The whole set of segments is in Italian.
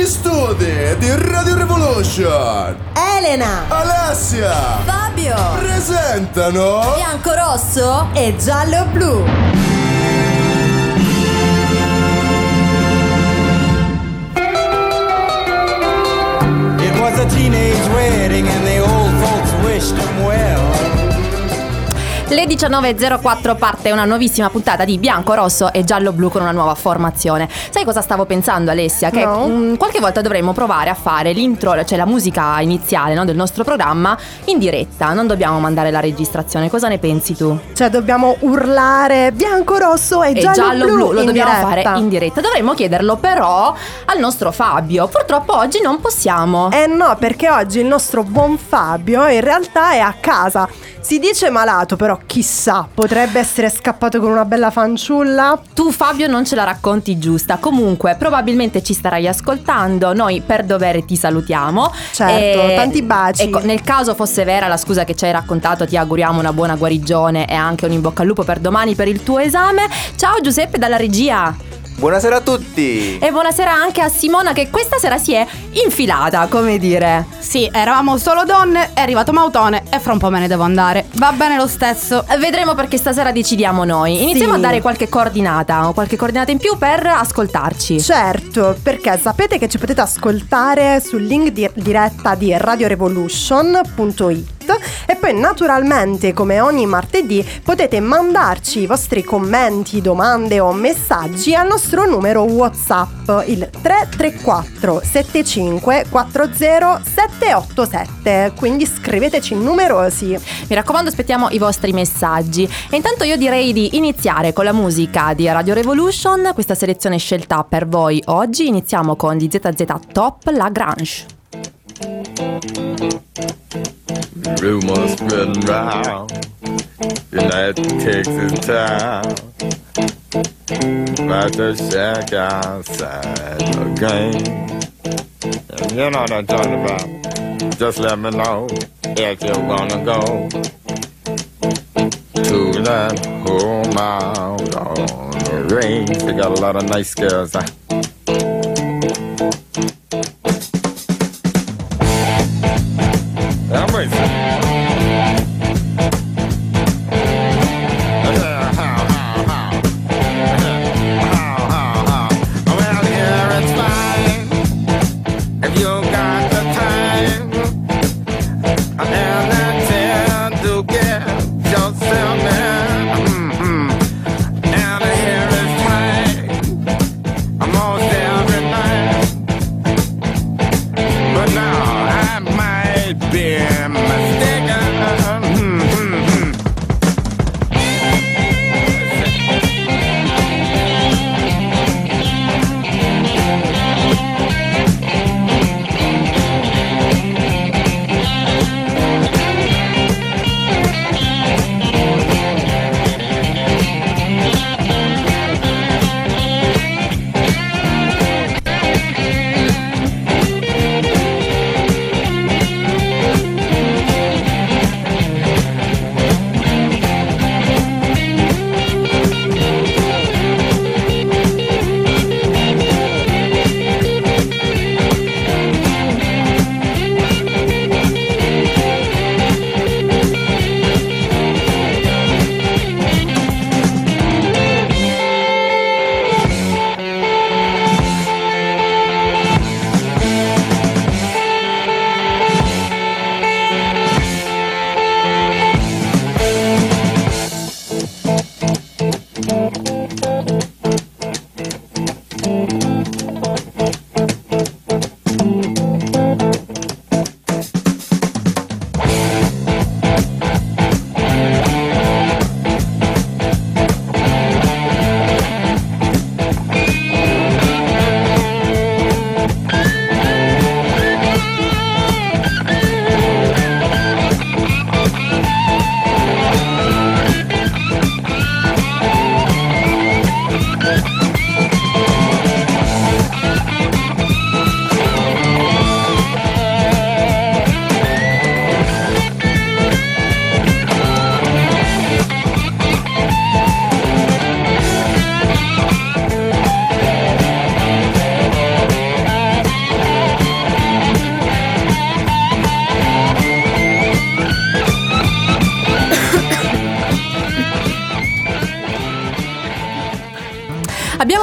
studi di Radio Revolution, Elena, Alessia, Fabio presentano Bianco Rosso e Giallo Blu. It was a teenage wedding and the old folks wished him well. Le 19.04 parte una nuovissima puntata di Bianco, Rosso e Giallo Blu con una nuova formazione. Sai cosa stavo pensando, Alessia? Che qualche volta dovremmo provare a fare l'intro, cioè la musica iniziale, no, del nostro programma in diretta. Non dobbiamo mandare la registrazione. Cosa ne pensi tu? Cioè dobbiamo urlare Bianco, Rosso e Giallo Blu lo dobbiamo diretta. fare in diretta. Dovremmo chiederlo però al nostro Fabio. Purtroppo oggi non possiamo. No, perché oggi il nostro buon Fabio in realtà è a casa. Si dice malato, però chissà, potrebbe essere scappato con una bella fanciulla. Tu, Fabio, non ce la racconti giusta. Comunque probabilmente ci starai ascoltando. Noi per dovere ti salutiamo. Certo, tanti baci. Ecco, nel caso fosse vera la scusa che ci hai raccontato, ti auguriamo una buona guarigione e anche un in bocca al lupo per domani per il tuo esame. Ciao Giuseppe dalla regia. Buonasera a tutti. E buonasera anche a Simona, che questa sera si è infilata, come dire. Sì, eravamo solo donne, è arrivato Mautone e fra un po' me ne devo andare. Va bene lo stesso. Vedremo, perché stasera decidiamo noi. Iniziamo a dare qualche coordinata in più per ascoltarci. Certo, perché sapete che ci potete ascoltare sul link di diretta di radiorevolution.it. E poi naturalmente, come ogni martedì, potete mandarci i vostri commenti, domande o messaggi al nostro numero WhatsApp, il 334 75 40 787. Quindi scriveteci numerosi. Mi raccomando, aspettiamo i vostri messaggi. E intanto io direi di iniziare con la musica di Radio Revolution, questa selezione scelta per voi oggi. Iniziamo con gli ZZ Top, La Grange. Rumors spreading round United Texas town about the shack outside the game. And you know what I'm talking about. Just let me know if you wanna go to that home out on the range. They got a lot of nice girls. I'm racing. Well, here it's fine if you got the time and the chance to get yourself in. And here it's fine almost every night. But now I might be mistaken.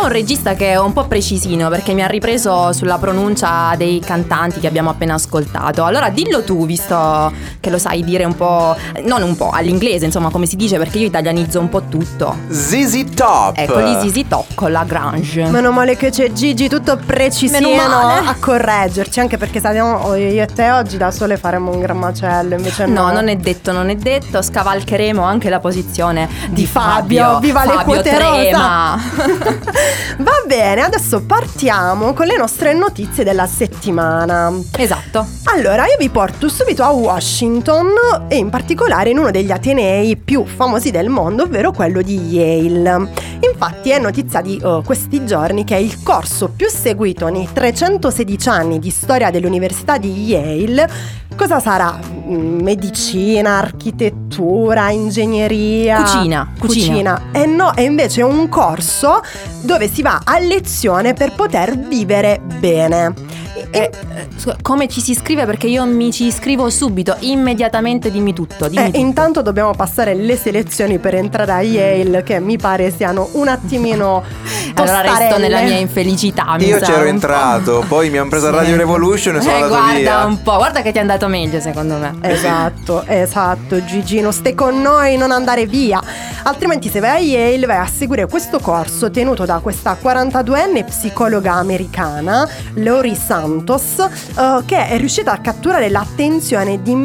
un regista che è un po' precisino, perché mi ha ripreso sulla pronuncia dei cantanti che abbiamo appena ascoltato. Allora dillo tu, visto che lo sai dire un po', non un po', all'inglese, insomma, come si dice, perché io italianizzo un po' tutto. ZZ Top. Ecco, gli ZZ Top con la Grange. Meno male che c'è Gigi, tutto precisino Meno male. a correggerci, anche perché sappiamo io e te oggi da sole faremo un gran macello, invece No, non è detto, scavalcheremo anche la posizione di Fabio, viva le Fabio quote trema. Va bene, adesso partiamo con le nostre notizie della settimana. Esatto. Allora, io vi porto subito a Washington e in particolare in uno degli atenei più famosi del mondo, ovvero quello di Yale. Infatti è notizia di questi giorni che è il corso più seguito nei 316 anni di storia dell'Università di Yale. Cosa sarà? Medicina, architettura, ingegneria, Cucina. No, è invece un corso dove si va a lezione per poter vivere bene. Scusa, come ci si iscrive? Perché io mi ci iscrivo subito, immediatamente, dimmi tutto. Intanto dobbiamo passare le selezioni per entrare a Yale, che mi pare siano un attimino Allora resto tostarelle. nella mia infelicità. Io c'ero entrato, poi mi hanno preso a Radio Revolution e sono andato guarda via. un po', guarda che ti è andato meglio secondo me. Esatto, Gigino, stai con noi, non andare via. Altrimenti se vai a Yale vai a seguire questo corso tenuto da questa 42enne psicologa americana, Lori Santos, che è riuscita a catturare l'attenzione di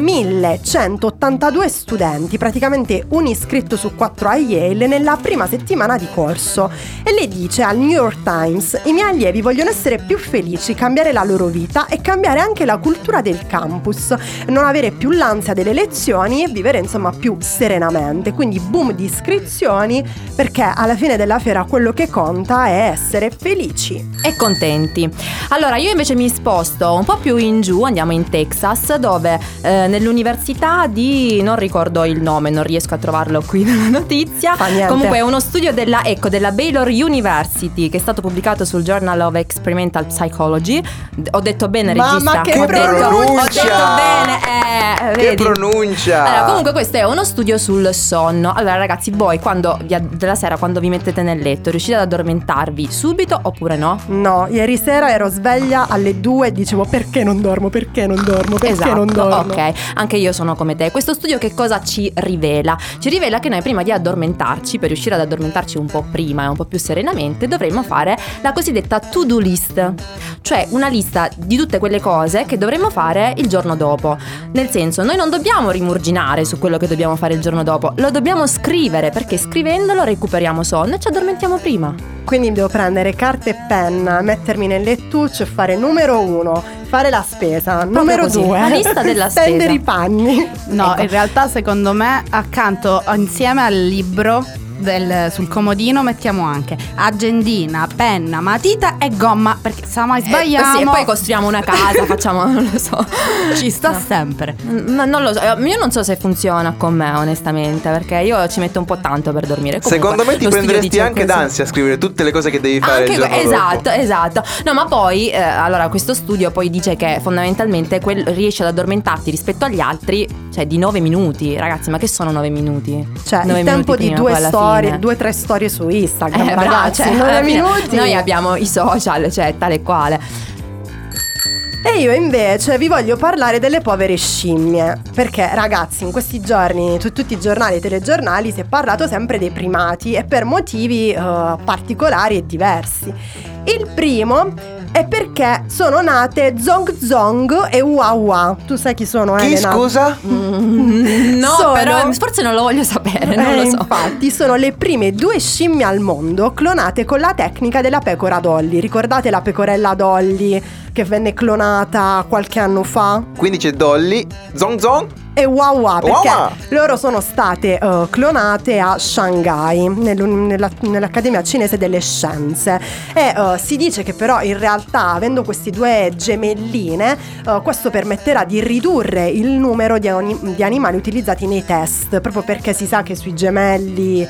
1182 studenti, praticamente un iscritto su 4 a Yale, nella prima settimana di corso. E lei dice al New York Times: i miei allievi vogliono essere più felici, cambiare la loro vita e cambiare anche la cultura del campus, non avere più l'ansia delle lezioni e vivere insomma più serenamente. Quindi boom di iscrizioni, perché alla fine della fiera quello che conta è essere felici e contenti. Allora io invece mi sposto un po' più in giù, andiamo in Texas, dove nell'università di, non ricordo il nome, non riesco a trovarlo qui nella notizia, comunque è uno studio della Baylor University che è stato pubblicato sul Journal of Experimental Psychology. Ho detto bene, regista? Ma che pronuncia! Ho detto bene, Che vedi? pronuncia! Allora, comunque questo è uno studio sul sonno. Allora ragazzi, voi della sera quando vi mettete nel letto riuscite ad addormentarvi subito oppure no? No, ieri sera ero sveglia alle 2 e dicevo perché non dormo, Esatto, non dormo. ok, anche io sono come te. Questo studio che cosa ci rivela? Ci rivela che noi prima di addormentarci, per riuscire ad addormentarci un po' prima e un po' più serenamente, dovremmo fare la cosiddetta to-do list, cioè una lista di tutte quelle cose che dovremmo fare il giorno dopo. Nel senso, noi non dobbiamo rimurginare su quello che dobbiamo fare il giorno dopo, lo dobbiamo scrivere, perché scrivendolo recuperiamo sonno e ci addormentiamo prima. Quindi devo prendere carta e penna, mettermi nel lettuccio e fare numero 1, fare la spesa, numero così, 2, la lista della stendere spesa. i panni. No, Ecco. in realtà secondo me accanto insieme al libro sul comodino mettiamo anche agendina, penna, matita e gomma, perché se mai sbagliamo Sì, e poi costruiamo una casa, facciamo, non lo so. ci sta sempre. Ma non lo so, io non so se funziona con me onestamente, perché io ci metto un po' tanto per dormire. Comunque, Secondo me ti lo studio prenderesti dice anche così. d'ansia a scrivere tutte le cose che devi fare Anche il giorno dopo. esatto. No, ma poi allora questo studio poi dice che fondamentalmente riesci ad addormentarti rispetto agli altri, cioè di 9 minuti. Ragazzi, ma che sono 9 minuti? Cioè 9 il tempo minuti di prima, poi alla fine. 2-3 storie su Instagram, Bravo, ragazzi, cioè, 9 alla fine minuti. noi abbiamo i social, cioè tale e quale. E io invece vi voglio parlare delle povere scimmie, perché ragazzi in questi giorni su tutti i giornali e telegiornali si è parlato sempre dei primati e per motivi particolari e diversi. Il primo è perché sono nate Zong Zong e Wawa. Tu sai chi sono, Chi, Elena? scusa? No, Sono- però forse non lo voglio sapere, non lo so. Infatti sono le prime 2 scimmie al mondo clonate con la tecnica della pecora Dolly. Ricordate la pecorella Dolly che venne clonata qualche anno fa? Quindi c'è Dolly, Zong Zong. E Wawa, perché Wawa. loro sono state clonate a Shanghai nell'Accademia Cinese delle Scienze e si dice che però in realtà avendo questi 2 gemelline questo permetterà di ridurre il numero di animali utilizzati nei test, proprio perché si sa che sui gemelli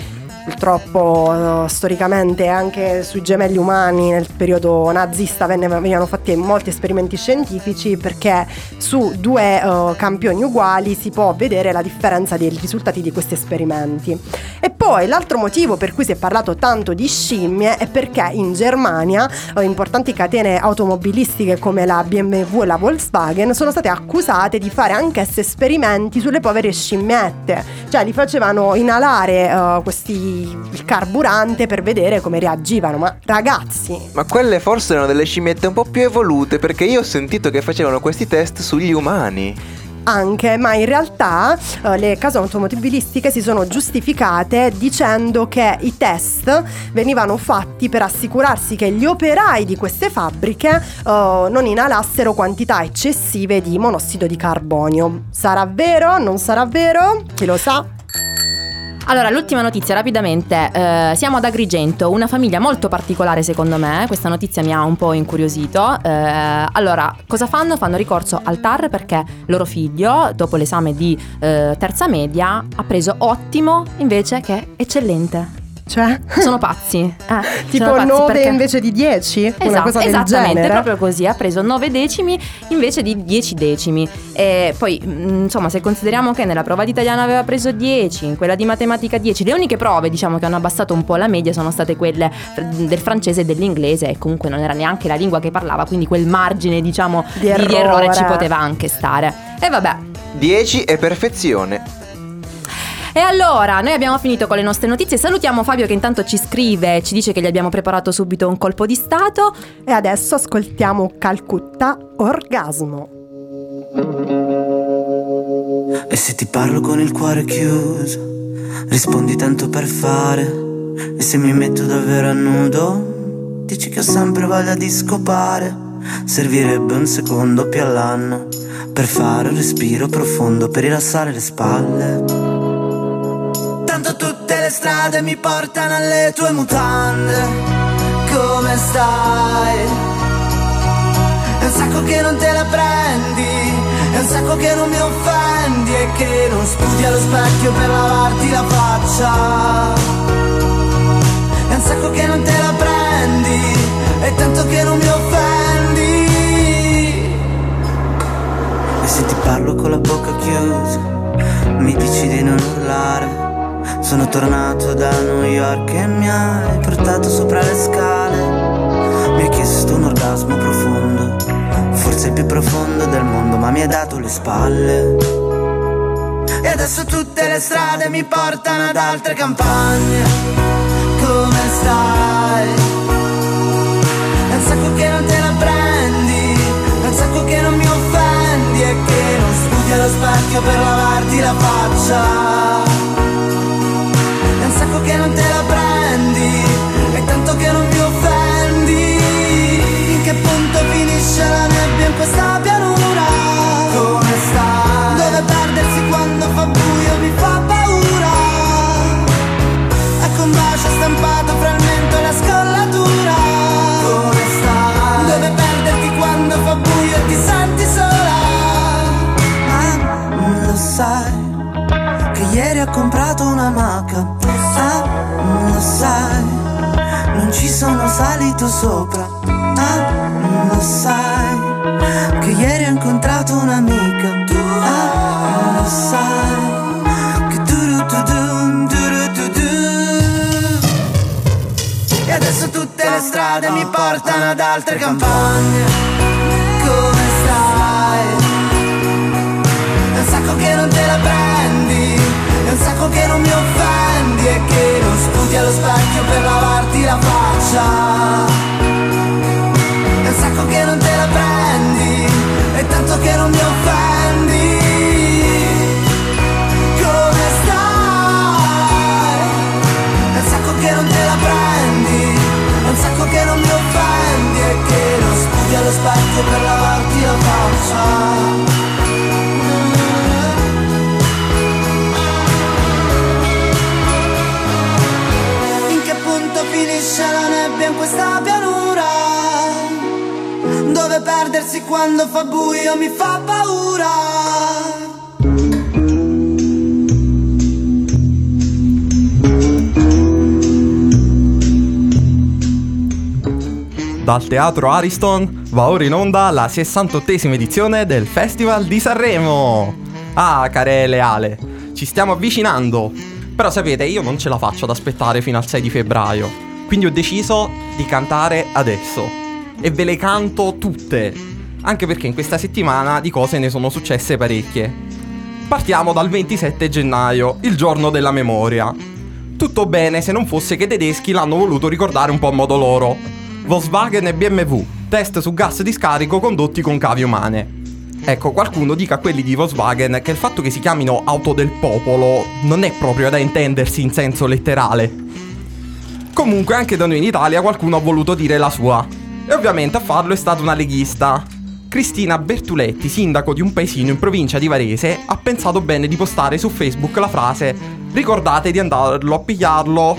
purtroppo storicamente anche sui gemelli umani nel periodo nazista venivano fatti molti esperimenti scientifici, perché su due campioni uguali si può vedere la differenza dei risultati di questi esperimenti. E poi l'altro motivo per cui si è parlato tanto di scimmie è perché in Germania importanti catene automobilistiche come la BMW e la Volkswagen sono state accusate di fare anch'esse esperimenti sulle povere scimmiette, cioè li facevano inalare il carburante per vedere come reagivano. Ma ragazzi, ma quelle forse erano delle scimmiette un po' più evolute, perché io ho sentito che facevano questi test sugli umani. Anche, ma in realtà le case automobilistiche si sono giustificate dicendo che i test venivano fatti per assicurarsi che gli operai di queste fabbriche non inalassero quantità eccessive di monossido di carbonio. Sarà vero? Non sarà vero? Chi lo sa? Allora, l'ultima notizia rapidamente, siamo ad Agrigento, una famiglia molto particolare secondo me, questa notizia mi ha un po' incuriosito. Allora, cosa fanno? Fanno ricorso al TAR perché loro figlio, dopo l'esame di terza media, ha preso ottimo invece che eccellente. Cioè? Sono pazzi. Tipo sono pazzi 9 perché... invece di 10? Una cosa del esattamente, genere. proprio così. Ha preso 9 decimi invece di 10 decimi. E poi, insomma, se consideriamo che nella prova di italiano aveva preso 10, in quella di matematica 10, le uniche prove, diciamo, che hanno abbassato un po' la media sono state quelle del francese e dell'inglese, e comunque non era neanche la lingua che parlava, quindi quel margine, diciamo, di errore ci poteva anche stare. E vabbè. 10 è perfezione. E allora, noi abbiamo finito con le nostre notizie. Salutiamo Fabio che intanto ci scrive, ci dice che gli abbiamo preparato subito un colpo di stato. E adesso ascoltiamo Calcutta, Orgasmo. E se ti parlo con il cuore chiuso, rispondi tanto per fare. E se mi metto davvero a nudo, dici che ho sempre voglia di scopare. Servirebbe un secondo più all'anno per fare un respiro profondo, per rilassare le spalle. Tanto tutte le strade mi portano alle tue mutande. Come stai? È un sacco che non te la prendi, è un sacco che non mi offendi e che non sputi allo specchio per lavarti la faccia. È un sacco che non te la prendi, è tanto che non mi offendi. E se ti parlo con la bocca chiusa, mi dici di non urlare. Sono tornato da New York e mi hai portato sopra le scale. Mi hai chiesto un orgasmo profondo, forse il più profondo del mondo, ma mi hai dato le spalle. E adesso tutte le strade mi portano ad altre campagne. Come stai? È un sacco che non te la prendi, è un sacco che non mi offendi e che non sputi allo specchio per lavarti la faccia. È un sacco che non te la prendi, è tanto che non mi offendi. In che punto finisce la nebbia in questa pianura? Come sta? Dove perdersi quando fa buio mi fa paura. Ecco un bacio stampato fra il mento e la scollatura. Come sta? Dove perderti quando fa buio e ti senti sola? Ma lo sai che ieri ho comprato una maca. Lo sai, non ci sono salito sopra. Lo sai, che ieri ho incontrato un'amica. Lo sai, che e adesso tutte le strade mi portano ad altre campagne. Come stai? È un sacco che non te la prendi, è un sacco che non mi offendi e che non sputi allo specchio per lavarti la faccia. È un sacco che non te la prendi, è tanto che non mi offendi. Come stai? È un sacco che non te la prendi, è un sacco che non mi offendi e che non sputi allo specchio per lavarti la faccia. Finisce la nebbia in questa pianura, dove perdersi quando fa buio mi fa paura. Dal Teatro Ariston va ora in onda la 68esima edizione del Festival di Sanremo. Ah, care Leale, ci stiamo avvicinando. Però sapete, io non ce la faccio ad aspettare fino al 6 di febbraio. Quindi ho deciso di cantare adesso. E ve le canto tutte. Anche perché in questa settimana di cose ne sono successe parecchie. Partiamo dal 27 gennaio, il giorno della memoria. Tutto bene se non fosse che i tedeschi l'hanno voluto ricordare un po' a modo loro. Volkswagen e BMW, test su gas di scarico condotti con cavi umane. Ecco, qualcuno dica a quelli di Volkswagen che il fatto che si chiamino auto del popolo non è proprio da intendersi in senso letterale. Comunque anche da noi in Italia qualcuno ha voluto dire la sua. E ovviamente a farlo è stata una leghista. Cristina Bertuletti, sindaco di un paesino in provincia di Varese, ha pensato bene di postare su Facebook la frase: ricordate di andarlo a pigliarlo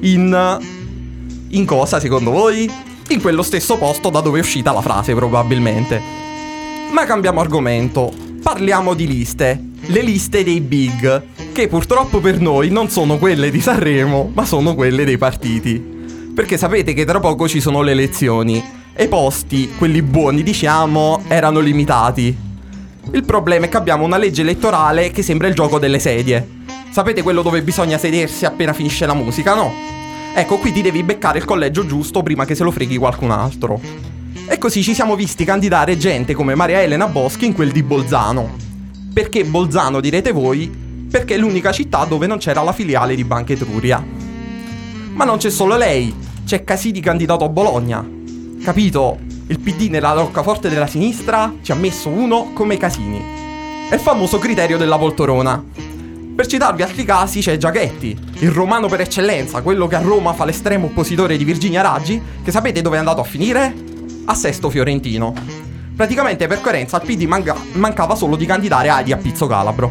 in cosa secondo voi? In quello stesso posto da dove è uscita la frase probabilmente. Ma cambiamo argomento, parliamo di liste, le liste dei big, che purtroppo per noi non sono quelle di Sanremo, ma sono quelle dei partiti. Perché sapete che tra poco ci sono le elezioni, e i posti, quelli buoni diciamo, erano limitati. Il problema è che abbiamo una legge elettorale che sembra il gioco delle sedie. Sapete quello dove bisogna sedersi appena finisce la musica, no? Ecco, qui ti devi beccare il collegio giusto prima che se lo freghi qualcun altro. E così ci siamo visti candidare gente come Maria Elena Boschi in quel di Bolzano. Perché Bolzano, direte voi? Perché è l'unica città dove non c'era la filiale di Banca Etruria. Ma non c'è solo lei, c'è Casini candidato a Bologna. Capito? Il PD nella roccaforte della sinistra ci ha messo uno come Casini. È il famoso criterio della poltrona. Per citarvi altri casi c'è Giachetti, il romano per eccellenza, quello che a Roma fa l'estremo oppositore di Virginia Raggi, che sapete dove è andato a finire? A Sesto Fiorentino. Praticamente per coerenza al PD mancava solo di candidare Heidi a Pizzo Calabro.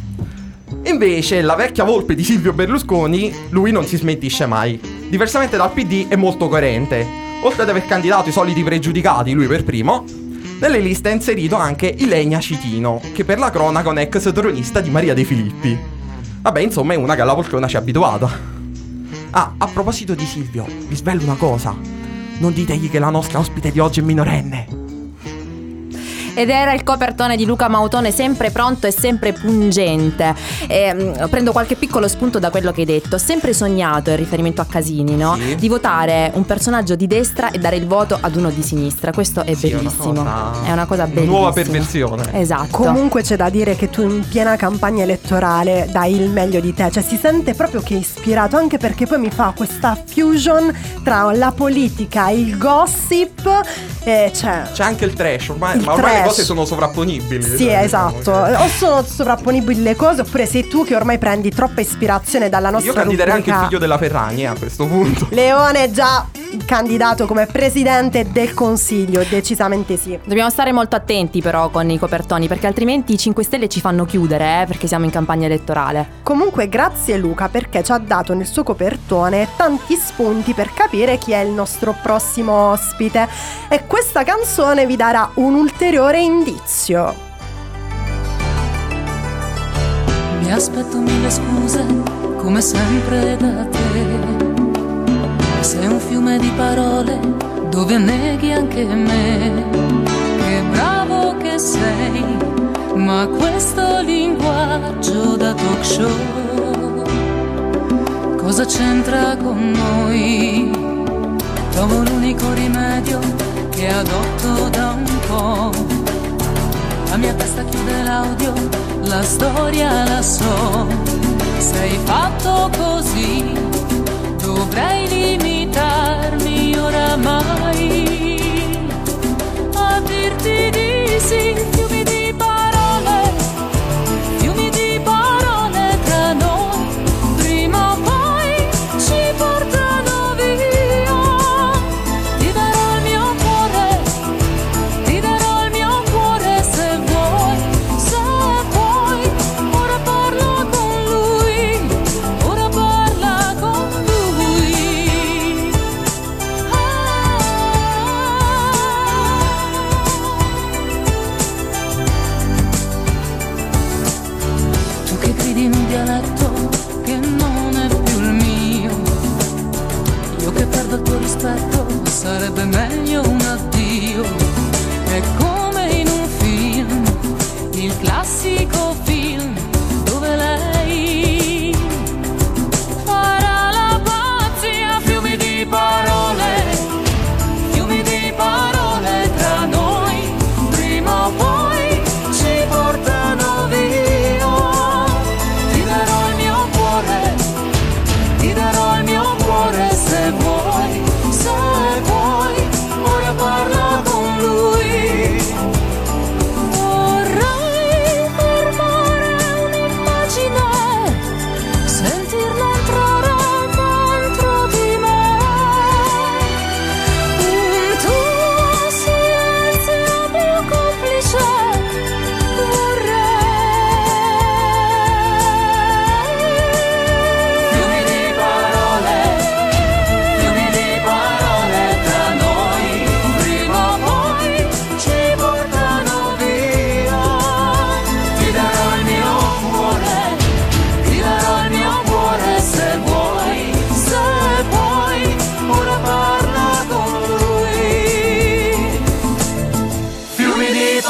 Invece la vecchia volpe di Silvio Berlusconi, lui non si smentisce mai. Diversamente dal PD è molto coerente. Oltre ad aver candidato i soliti pregiudicati, lui per primo, nelle liste ha inserito anche Ilenia Citino, che per la cronaca è un ex tronista di Maria De Filippi. Vabbè, insomma è una che alla poltrona ci è abituata. Ah, a proposito di Silvio, vi svelo una cosa. Non ditegli che la nostra ospite di oggi è minorenne. Ed era il copertone di Luca Mautone, sempre pronto e sempre pungente. Prendo qualche piccolo spunto da quello che hai detto. Ho sempre sognato, in riferimento a Casini, no? Sì. Di votare un personaggio di destra e dare il voto ad uno di sinistra. Questo è bellissimo. È una cosa bellissima. Nuova perversione. Esatto. Comunque c'è da dire che tu in piena campagna elettorale dai il meglio di te. Cioè si sente proprio che è ispirato, anche perché poi mi fa questa fusion tra la politica, il gossip e c'è anche il trash, ormai il ma ormai trash. le cose sono sovrapponibili. Sì, cioè, esatto. diciamo O sono sovrapponibili le cose, oppure sei tu che ormai prendi troppa ispirazione dalla nostra io candiderei rubrica. anche il figlio della Ferragni a questo punto. Leone è già candidato come presidente del Consiglio, decisamente sì. Dobbiamo stare molto attenti però con i copertoni, perché altrimenti i 5 Stelle ci fanno chiudere, perché siamo in campagna elettorale. Comunque grazie Luca, perché ci ha dato nel suo copertone tanti spunti per capire chi è il nostro prossimo ospite, e questa canzone vi darà un ulteriore indizio. Mi aspetto mille scuse, come sempre da te. Sei un fiume di parole dove neghi anche me. Che bravo che sei, ma questo linguaggio da talk show cosa c'entra con noi? Trovo l'unico rimedio che adotto da un po'. La mia testa chiude l'audio, la storia la so. Sei fatto così, dovrei limitarmi oramai a dirti di sì. Fiumi di parole tra noi, prima o poi ci portano via. Ti darò il mio cuore se vuoi, ora parla con lui, ora parla con lui. l'unico film dove lei farà la pazzia. Fiumi di parole tra noi, prima o poi ci portano via. Ti darò il mio cuore, ti darò il mio cuore se vuoi, ora parla con lui. Vorrei fermare un'immagine, sentirla entrare dentro di me. Un tuo silenzio più complice vorrei. Fiumi di parole tra noi, prima o poi ci portano via. Ti darò il mio cuore, ti darò il mio cuore se vuoi, se puoi, ora parla con lui. Fiumi di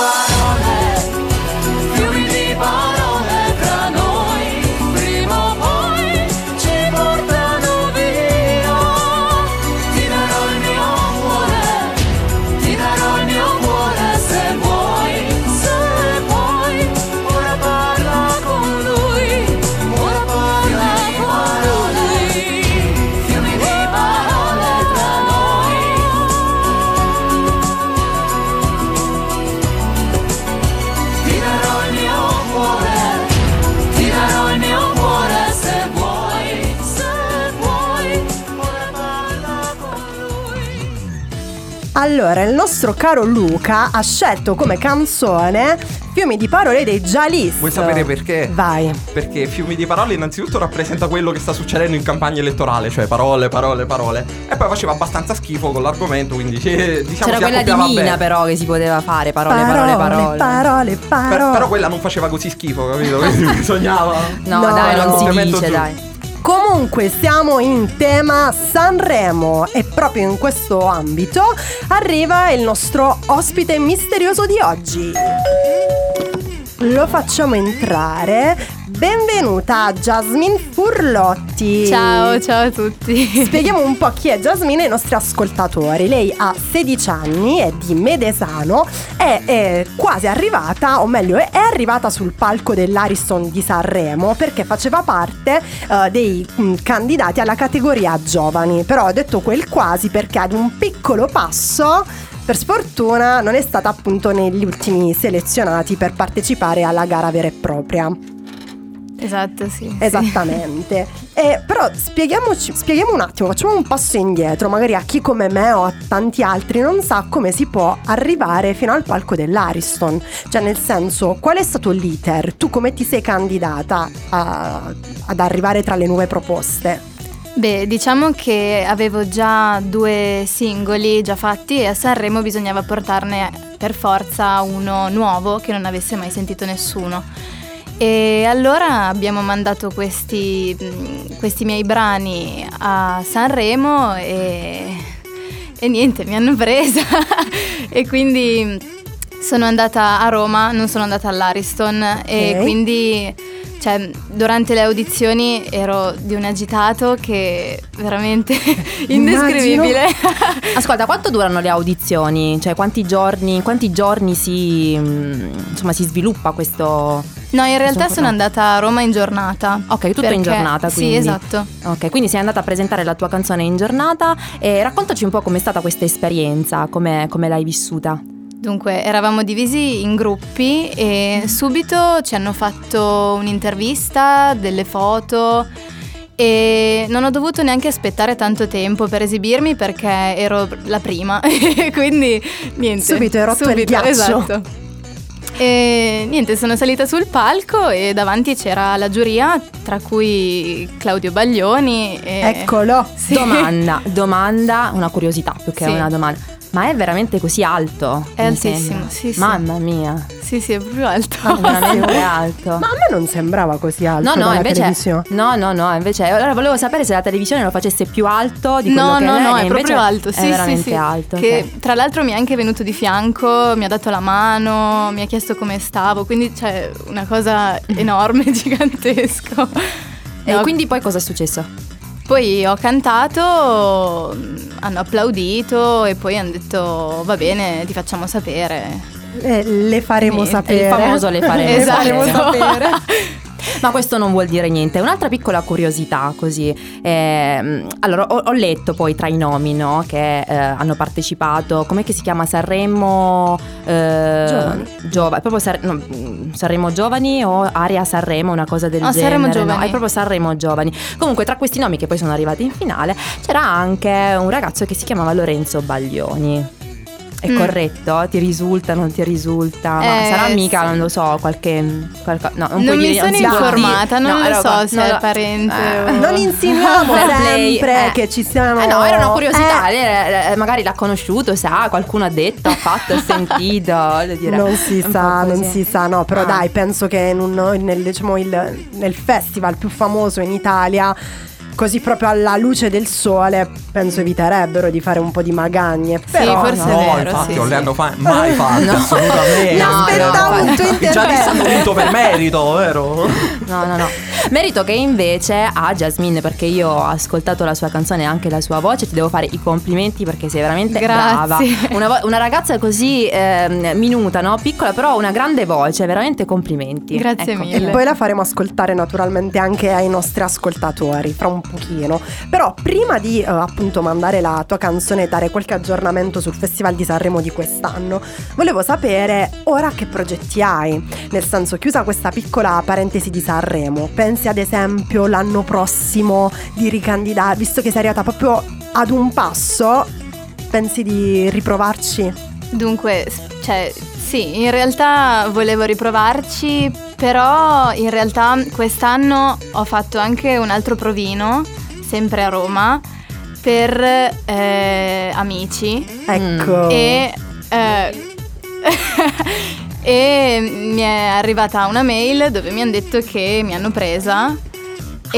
parole tra noi, prima o poi ci portano via. Ti darò il mio cuore, ti darò il mio cuore se vuoi, se puoi, ora parla con lui, ora parla con lui. Fiumi di parole tra noi. Ti darò il mio cuore, ti darò il mio cuore se vuoi, ora parla con lui. Allora, il nostro caro Luca ha scelto come canzone Fiumi di parole dei Jalis. Vuoi sapere perché? Vai. Perché Fiumi di parole innanzitutto rappresenta quello che sta succedendo in campagna elettorale, cioè parole. E poi faceva abbastanza schifo con l'argomento, quindi diciamo C'era si quella di accoppiava Mina bene. però che si poteva fare, parole. Però quella non faceva così schifo, capito? Quindi bisognava. No, No, dai, non si Ovviamente dice, giù. dai. Comunque siamo in tema Sanremo e proprio in questo ambito arriva il nostro ospite misterioso di oggi. Lo facciamo entrare. Benvenuta Jasmine Furlotti. Ciao a tutti. Spieghiamo un po' chi è Jasmine ai nostri ascoltatori. Lei ha 16 anni, è di Medesano, è quasi arrivata, o meglio è arrivata sul palco dell'Ariston di Sanremo perché faceva parte dei candidati alla categoria giovani. Però ho detto quel quasi perché ad un piccolo passo, per sfortuna, non è stata appunto negli ultimi selezionati per partecipare alla gara vera e propria. Esatto, sì. Esattamente. Però spieghiamo un attimo, facciamo un passo indietro, magari a chi come me o a tanti altri non sa come si può arrivare fino al palco dell'Ariston. Cioè, nel senso, qual è stato l'iter? Tu come ti sei candidata ad arrivare tra le nuove proposte? Beh, diciamo che avevo già 2 singoli già fatti e a Sanremo bisognava portarne per forza uno nuovo che non avesse mai sentito nessuno. E allora abbiamo mandato questi miei brani a Sanremo e niente, mi hanno presa e quindi sono andata a Roma, non sono andata all'Ariston e quindi durante le audizioni ero di un agitato che veramente indescrivibile. Ascolta, quanto durano le audizioni? Cioè in quanti giorni si sviluppa questo? No, in realtà sono andata a Roma in giornata. Ok, tutto in giornata, quindi. Sì, esatto. Ok, quindi sei andata a presentare la tua canzone in giornata e raccontaci un po' com'è stata questa esperienza, come l'hai vissuta. Dunque, eravamo divisi in gruppi e subito ci hanno fatto un'intervista, delle foto e non ho dovuto neanche aspettare tanto tempo per esibirmi perché ero la prima, quindi niente. Subito hai rotto il ghiaccio. Esatto. E niente, sono salita sul palco e davanti c'era la giuria, tra cui Claudio Baglioni. Eccolo. Sì. Domanda, una curiosità più che Sì. una domanda. Ma è veramente così alto? È mi altissimo, sembra? sì, sì. Mamma mia. Sì, è proprio alto. È veramente alto. Ma a me non sembrava così alto. No, dalla invece televisione. no, invece allora volevo sapere se la televisione lo facesse più alto di quello No, che no, è è proprio alto, sì, è veramente sì. alto. Che tra l'altro mi è anche venuto di fianco, mi ha dato la mano, mi ha chiesto come stavo, quindi c'è una cosa enorme, gigantesco. E No, quindi poi cosa è successo? Poi ho cantato, hanno applaudito e poi hanno detto va bene, ti facciamo sapere. Le faremo Niente, sapere. il famoso le faremo Esatto. sapere. Ma questo non vuol dire niente. Un'altra piccola curiosità così. Allora, ho letto poi tra i nomi, no, che hanno partecipato. Com'è che si chiama? Sanremo Giovani. proprio Sanremo Giovani o Area Sanremo, una cosa del No, genere. Sanremo Giovani. No, è proprio Sanremo Giovani. Comunque, tra questi nomi che poi sono arrivati in finale, c'era anche un ragazzo che si chiamava Lorenzo Baglioni. È corretto? Ti risulta, non ti risulta? Ma sarà mica, sì. non lo so, qualche no, non Non puoi mi dire, sono si può informata, dire. non No, lo so allora, se no, è no. parente o... Non insinuiamo Fair play, sempre che ci siano. No, era una curiosità, lei magari l'ha conosciuto, sa, qualcuno ha detto, ha fatto, ha sentito, voglio dire. Non si un sa, po' non così. si sa, no, però Ah. dai, penso che nel festival più famoso in Italia, così proprio alla luce del sole, penso eviterebbero di fare un po' di magagne. Però, forse No, è vero, infatti sì, non sì. le hanno mai fatte, assolutamente. Mi aspettavo un tuo I giallisti hanno intervento. vinto per merito, vero? No. Merito che invece ha Jasmine, perché io ho ascoltato la sua canzone e anche la sua voce. Ti devo fare i complimenti perché sei veramente brava. Grazie. Una ragazza così minuta, no? Piccola, però una grande voce. Veramente complimenti. Grazie Ecco. mille. E poi la faremo ascoltare naturalmente anche ai nostri ascoltatori fra un pochino. Però prima di appunto mandare la tua canzone e dare qualche aggiornamento sul Festival di Sanremo di quest'anno, volevo sapere ora che progetti hai. Nel senso, chiusa questa piccola parentesi di Sanremo, pensi ad esempio l'anno prossimo di ricandidare, visto che sei arrivata proprio ad un passo, pensi di riprovarci? Dunque, cioè, sì, in realtà volevo riprovarci, però in realtà quest'anno ho fatto anche un altro provino, sempre a Roma, per amici. Ecco. E e mi è arrivata una mail dove mi hanno detto che mi hanno presa. E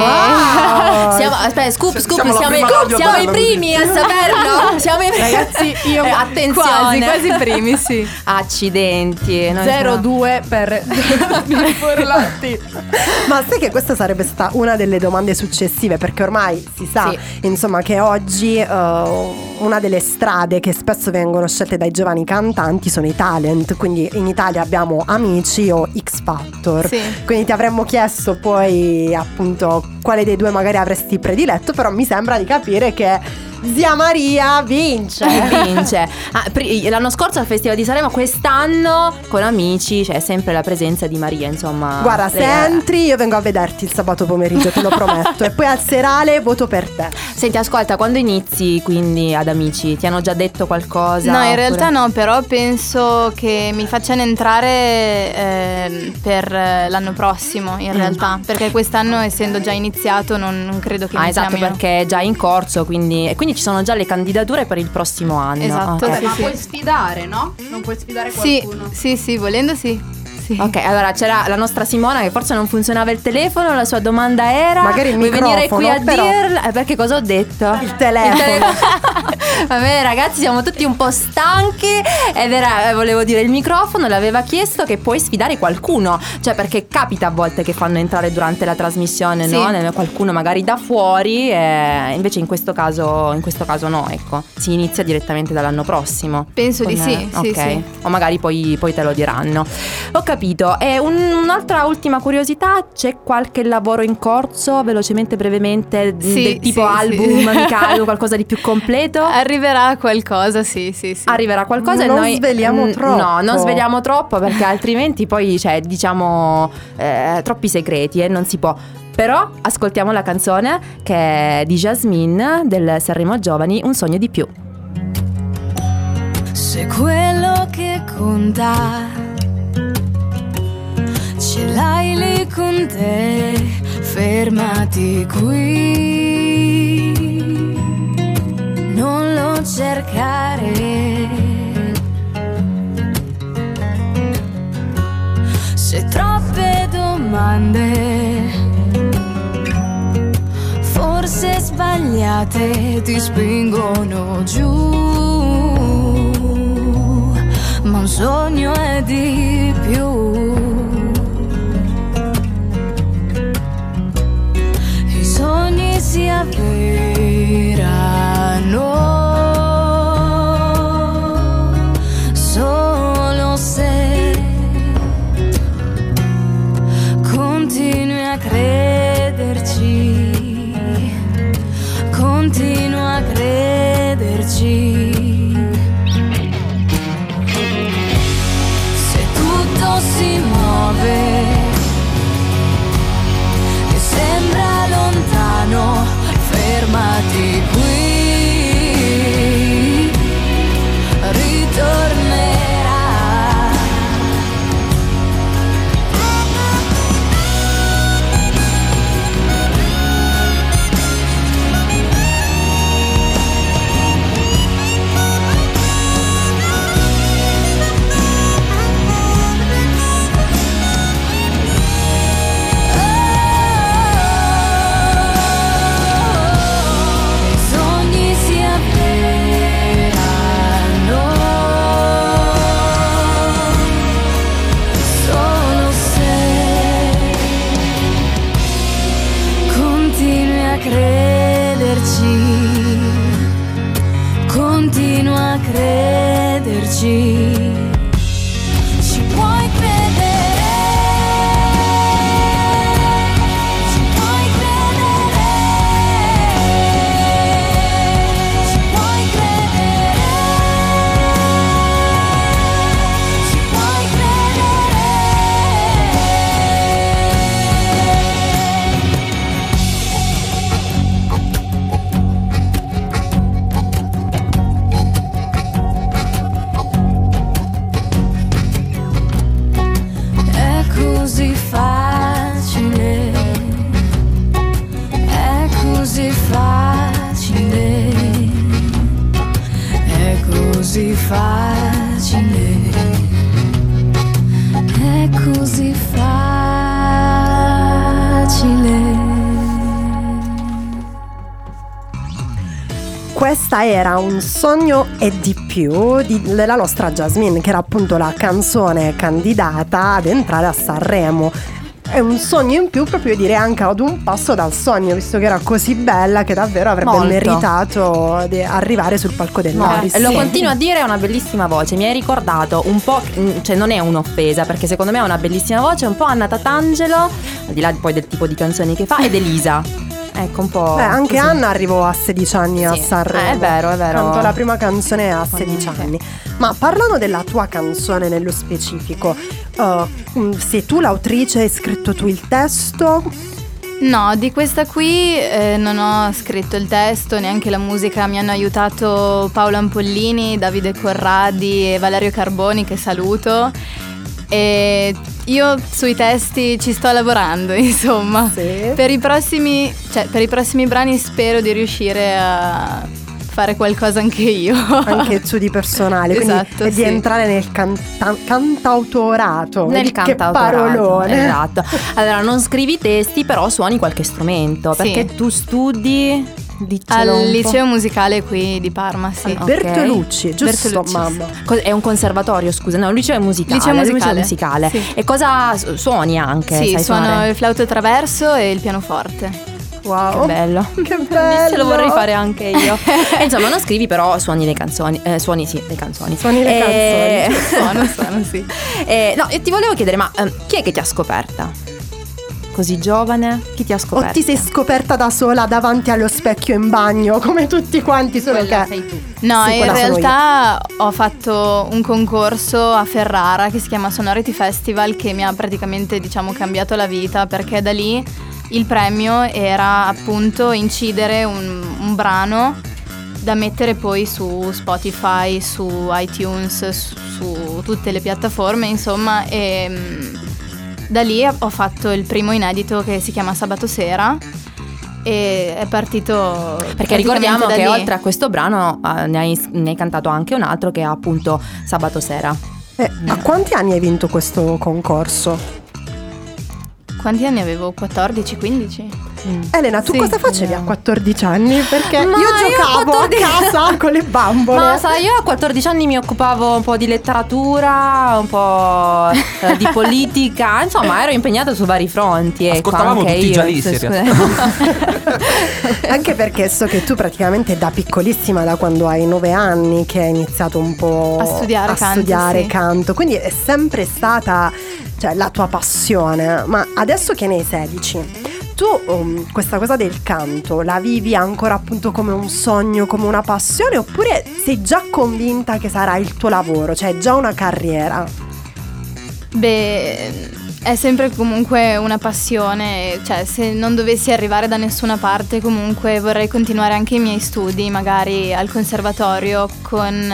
Aspetta, scoop, Siamo la siamo prima radio i bella, primi a saperlo. Siamo i primi. Ragazzi, io attenzione. quasi primi, sì. Accidenti. Noi 0-2 per Forlatti. Ma sai che questa sarebbe stata una delle domande successive, perché ormai si sa, insomma, che oggi una delle strade che spesso vengono scelte dai giovani cantanti sono i talent. Quindi in Italia abbiamo Amici o X Factor. Sì. Quindi ti avremmo chiesto poi appunto quale dei due magari avresti prediletto, però mi sembra di capire che Zia Maria vince. Vince. L'anno scorso al Festival di Sanremo, quest'anno con Amici c'è sempre la presenza di Maria, insomma. Guarda, se entri io vengo a vederti il sabato pomeriggio, te lo prometto. E poi al serale voto per te. Senti, ascolta, quando inizi quindi ad Amici? Ti hanno già detto qualcosa? No, in oppure- realtà no, però penso che mi facciano entrare per l'anno prossimo, in realtà. Perché quest'anno, essendo già iniziato, non credo che mi esatto, chiamino. perché è già in corso, quindi ci sono già le candidature per il prossimo anno. Esatto, Ok. sì, Ma sì. puoi sfidare, no? Non puoi sfidare Sì, qualcuno. sì, volendo sì. Sì. Ok, allora c'era la nostra Simona che forse non funzionava il telefono, la sua domanda era: Magari il vuoi venire qui a microfono, però. dirla? Perché cosa ho detto? Il telefono. Vabbè ragazzi, siamo tutti un po' stanchi ed era, volevo dire, il microfono le aveva chiesto che puoi sfidare qualcuno. Cioè, perché capita a volte che fanno entrare durante la trasmissione, Sì. no? Qualcuno magari da fuori, invece in questo caso no, ecco. Si inizia direttamente dall'anno prossimo. Penso di sì, Ok. sì. O magari poi te lo diranno. Ho capito. E un'altra ultima curiosità: c'è qualche lavoro in corso, velocemente, brevemente, Sì, del tipo sì, album, sì. amica, qualcosa di più completo? Arriverà qualcosa, sì. Arriverà qualcosa e Non noi sveliamo troppo. No, non sveliamo troppo perché altrimenti poi diciamo troppi segreti e non si può. Però ascoltiamo la canzone che è di Jasmine del Sanremo Giovani, Un sogno di più. Se quello che conta ce l'hai lì con te, fermati qui. Non lo cercare. Se troppe domande, forse sbagliate, ti spingono giù, ma un sogno è di più. I sogni si avverano solo se continui a crederci, continua a crederci. Se tutto si muove e sembra lontano, fermati qui, ritornerà. Continua a crederci, ci puoi credere, ci puoi credere, ci puoi credere, ci puoi così facile, è così facile, è così facile, è così facile. Questa era Un sogno e di più della nostra Jasmine, che era appunto la canzone candidata ad entrare a Sanremo. È un sogno in più, proprio io direi anche ad un passo dal sogno, visto che era così bella che davvero avrebbe Molto. meritato di arrivare sul palco del Noris. E lo continuo a dire, è una bellissima voce. Mi hai ricordato un po', cioè non è un'offesa, perché secondo me ha una bellissima voce, un po' Anna Tatangelo, al di là poi del tipo di canzoni che fa, ed Elisa. Ecco, un po'. Beh, anche così. Anna arrivò a 16 anni a Sanremo. È vero, è vero. Cantò la prima canzone a 16 anni. Ma parlando della tua canzone nello specifico, sei tu l'autrice, hai scritto tu il testo? No, di questa qui non ho scritto il testo, neanche la musica. Mi hanno aiutato Paolo Ampollini, Davide Corradi e Valerio Carboni, che saluto. E io sui testi ci sto lavorando, insomma. Sì. Per i prossimi brani spero di riuscire a fare qualcosa anche io. Anche tu di personale, quindi Esatto, e di sì. entrare nel cantautorato. Nel Che cantautorato, parolone. esatto. Allora, non scrivi testi, però suoni qualche strumento. Sì. Perché tu studi Al un po'. liceo musicale qui di Parma, sì. Ok. Bertolucci, giusto, Bertolucci, mamma? È un conservatorio, scusa, no, un liceo musicale. Liceo musicale, musicale. sì. E cosa suoni anche? Sì, sai suono suonare? il flauto traverso e il pianoforte. Wow. Che bello. Che bello. Ce lo vorrei fare anche io. E insomma, non scrivi, però suoni le canzoni. Suoni sì, le canzoni. Suoni le canzoni. Suono, sì. No, io ti volevo chiedere, ma chi è che ti ha scoperta? Così giovane? Chi ti ha O scoperta? ti sei scoperta da sola davanti allo specchio in bagno, come tutti quanti, solo Quella che sei tu. No, Sì, in quella sono realtà ho fatto un concorso a Ferrara che si chiama Sonority Festival, che mi ha praticamente, diciamo, cambiato la vita, perché da lì il premio era appunto incidere un brano da mettere poi su Spotify, su iTunes, su tutte le piattaforme, insomma, e da lì ho fatto il primo inedito che si chiama Sabato Sera, e è partito. Perché ricordiamo da che lì. oltre a questo brano ne hai cantato anche un altro che è appunto Sabato Sera. A quanti anni hai vinto questo concorso? Quanti anni avevo? 14, 15? Elena, tu Sì. cosa facevi a 14 anni? Perché Ma io giocavo io a 14 a casa con le bambole. Ma sai, io a 14 anni mi occupavo un po' di letteratura, un po' di politica, insomma ero impegnata su vari fronti. Ascoltavamo anche tutti i io, giallisti, in Anche perché so che tu praticamente da piccolissima, da quando hai 9 anni, che hai iniziato un po' A studiare canto, studiare sì. canto. Quindi è sempre stata, cioè, la tua passione. Ma adesso che ne hai 16, tu questa cosa del canto la vivi ancora appunto come un sogno, come una passione, oppure sei già convinta che sarà il tuo lavoro, cioè già una carriera? Beh, è sempre comunque una passione, cioè se non dovessi arrivare da nessuna parte comunque vorrei continuare anche i miei studi, magari al conservatorio con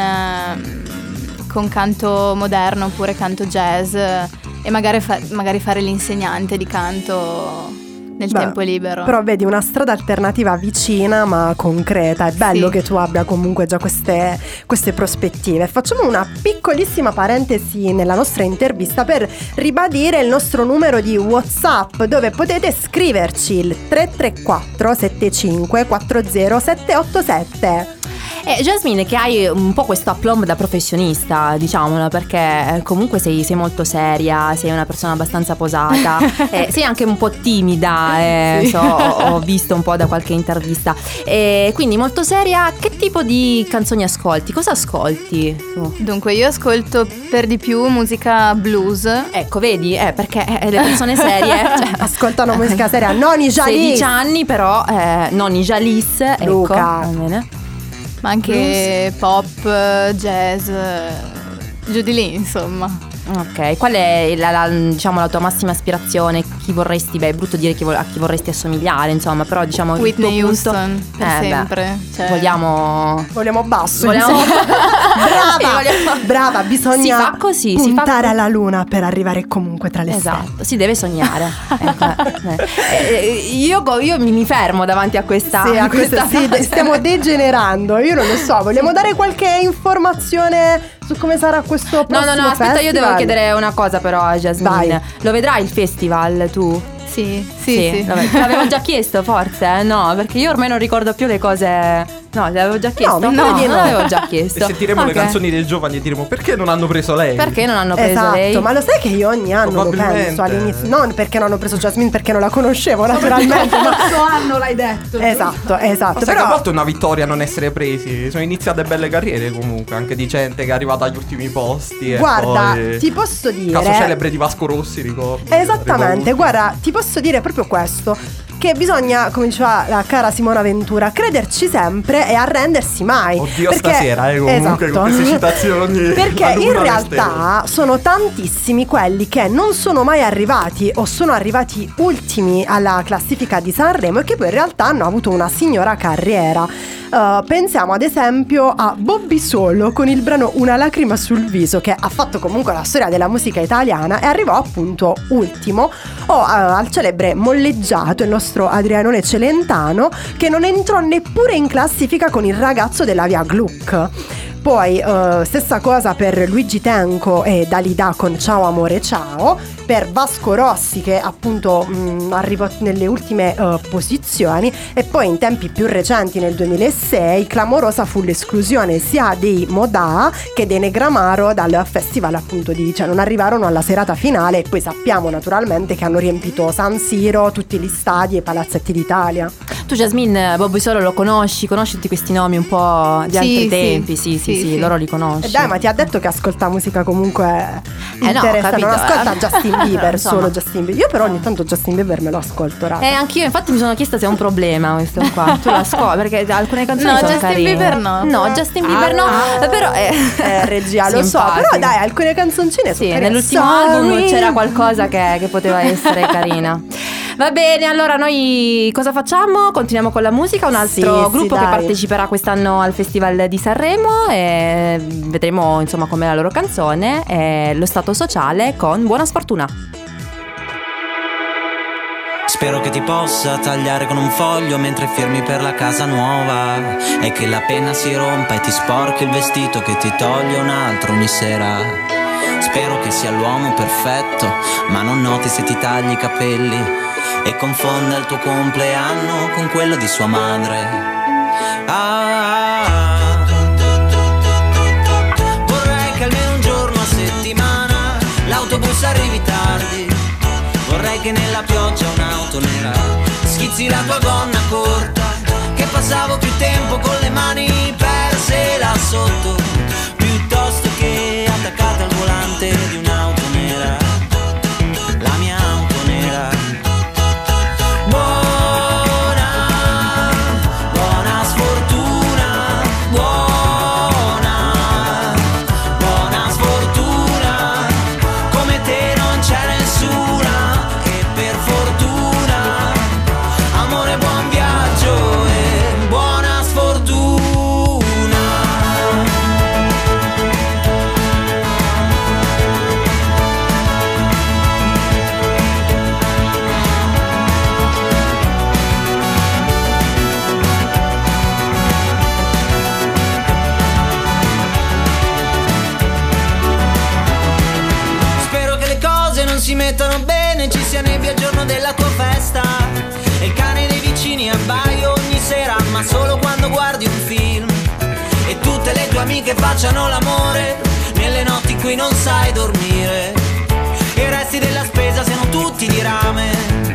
canto moderno oppure canto jazz e magari fare l'insegnante di canto nel tempo libero. Però vedi una strada alternativa vicina ma concreta. È bello che tu abbia comunque già queste prospettive. Facciamo una piccolissima parentesi nella nostra intervista per ribadire il nostro numero di WhatsApp, dove potete scriverci il 334 75 40 787. Jasmine, che hai un po' questo aplomb da professionista, diciamolo, perché comunque sei molto seria, sei una persona abbastanza posata, sei anche un po' timida, Sì. ho visto un po' da qualche intervista, quindi molto seria. Che tipo di canzoni ascolti? Cosa ascolti tu? Dunque io ascolto per di più musica blues. Ecco, vedi, perché le persone serie ascoltano musica seria. Noni Jalis, 16 anni però, Noni Jalis, Luca. ecco, va bene. Ma anche pop, jazz, giù di lì, insomma. Ok, qual è diciamo la tua massima aspirazione? Chi vorresti, è brutto dire a chi vorresti assomigliare, insomma, però diciamo Whitney il tuo punto, Houston, per sempre. Cioè, vogliamo basso. Vogliamo Brava, bisogna si fa così, puntare alla luna per arrivare comunque tra le Esatto, si deve sognare. Ecco. Io mi fermo davanti a questa, Sì, a questa frase. stiamo degenerando. Io non lo so, vogliamo dare qualche informazione su come sarà questo prossimo No, aspetta, io devo festival? chiedere una cosa però a Jasmine. Vai. Lo vedrai il festival tu? Sì. Vabbè, te l'avevo già chiesto forse? No, perché io ormai non ricordo più le cose. No, le avevo già chiesto. No, non l'avevo già E chiesto. sentiremo le Ok. canzoni dei giovani e diremo perché non hanno preso lei? Perché non hanno preso Esatto, lei? ma lo sai che io ogni anno lo Probabilmente. penso all'inizio. Non perché non hanno preso Jasmine, perché non la conoscevo naturalmente. ma Questo anno l'hai detto. Esatto. Ma sai che a Però volte è una vittoria non essere presi. Sono iniziate belle carriere comunque, anche di gente che è arrivata agli ultimi posti. guarda, e poi... ti posso dire, Caso celebre di Vasco Rossi, ricordo. esattamente, guarda, ti posso dire proprio questo, che bisogna, come diceva la cara Simona Ventura, crederci sempre e arrendersi mai. Oddio, Perché- stasera, comunque, esatto. con queste citazioni. Perché alla in luna realtà sono tantissimi quelli che non sono mai arrivati o sono arrivati ultimi alla classifica di Sanremo e che poi in realtà hanno avuto una signora carriera. Pensiamo ad esempio a Bobby Solo con il brano Una lacrima sul viso, che ha fatto comunque la storia della musica italiana e arrivò appunto ultimo, o al celebre Molleggiato, il nostro Adrianone Celentano, che non entrò neppure in classifica con il ragazzo della via Gluck. Poi stessa cosa per Luigi Tenco e Dalida con Ciao amore ciao, per Vasco Rossi che appunto arrivò nelle ultime posizioni, e poi in tempi più recenti nel 2006 clamorosa fu l'esclusione sia dei Modà che dei Negramaro dal festival appunto cioè non arrivarono alla serata finale, e poi sappiamo naturalmente che hanno riempito San Siro, tutti gli stadi e i palazzetti d'Italia. Tu Jasmine, Bobby Solo lo conosci tutti questi nomi un po' di altri tempi? Sì, loro li conosci. Dai, ma ti ha detto che ascolta musica comunque no, interessante, capito, non ascolta eh. Justin Bieber, Insomma. solo Justin Bieber. Io però ogni tanto Justin Bieber me lo ascolto, raga. Anch'io infatti mi sono chiesta se è un problema questo qua. Tu lo ascolti perché alcune canzoni No, sono Justin carine. Bieber no. No, Justin Bieber no. Però regia, lo so, simpatico. però dai, alcune canzoncine sono Sì, carine. nell'ultimo Sorry. album c'era qualcosa che poteva essere carina. Va bene, allora noi cosa facciamo? Continuiamo con la musica, un altro Sì, gruppo sì, che dai. parteciperà quest'anno al Festival di Sanremo, e vedremo insomma com'è la loro canzone, Lo Stato Sociale con Buona Sfortuna. Spero che ti possa tagliare con un foglio mentre firmi per la casa nuova, e che la penna si rompa e ti sporchi il vestito che ti toglie un altro ogni sera. Spero che sia l'uomo perfetto, ma non noti se ti tagli i capelli e confonda il tuo compleanno con quello di sua madre. Vorrei che almeno un giorno a settimana l'autobus arrivi tardi. Vorrei che nella pioggia un'auto nera schizzi la tua gonna corta, che passavo più tempo con le mani perse là sotto, piuttosto che attaccata al volante di un'auto nera, la mia auto nera. Buona sfortuna, buona sfortuna, come te non c'è nessuna. Amore, buon viaggio e buona sfortuna. Spero che le cose non si mettano bene, ci sia nebbia il giorno della tua festa e il cane dei vicini abbaia ogni sera, ma solo quando guardi un film, e tutte le tue amiche facciano l'amore nelle notti in cui non sai dormire, e i resti della spesa siano tutti di rame.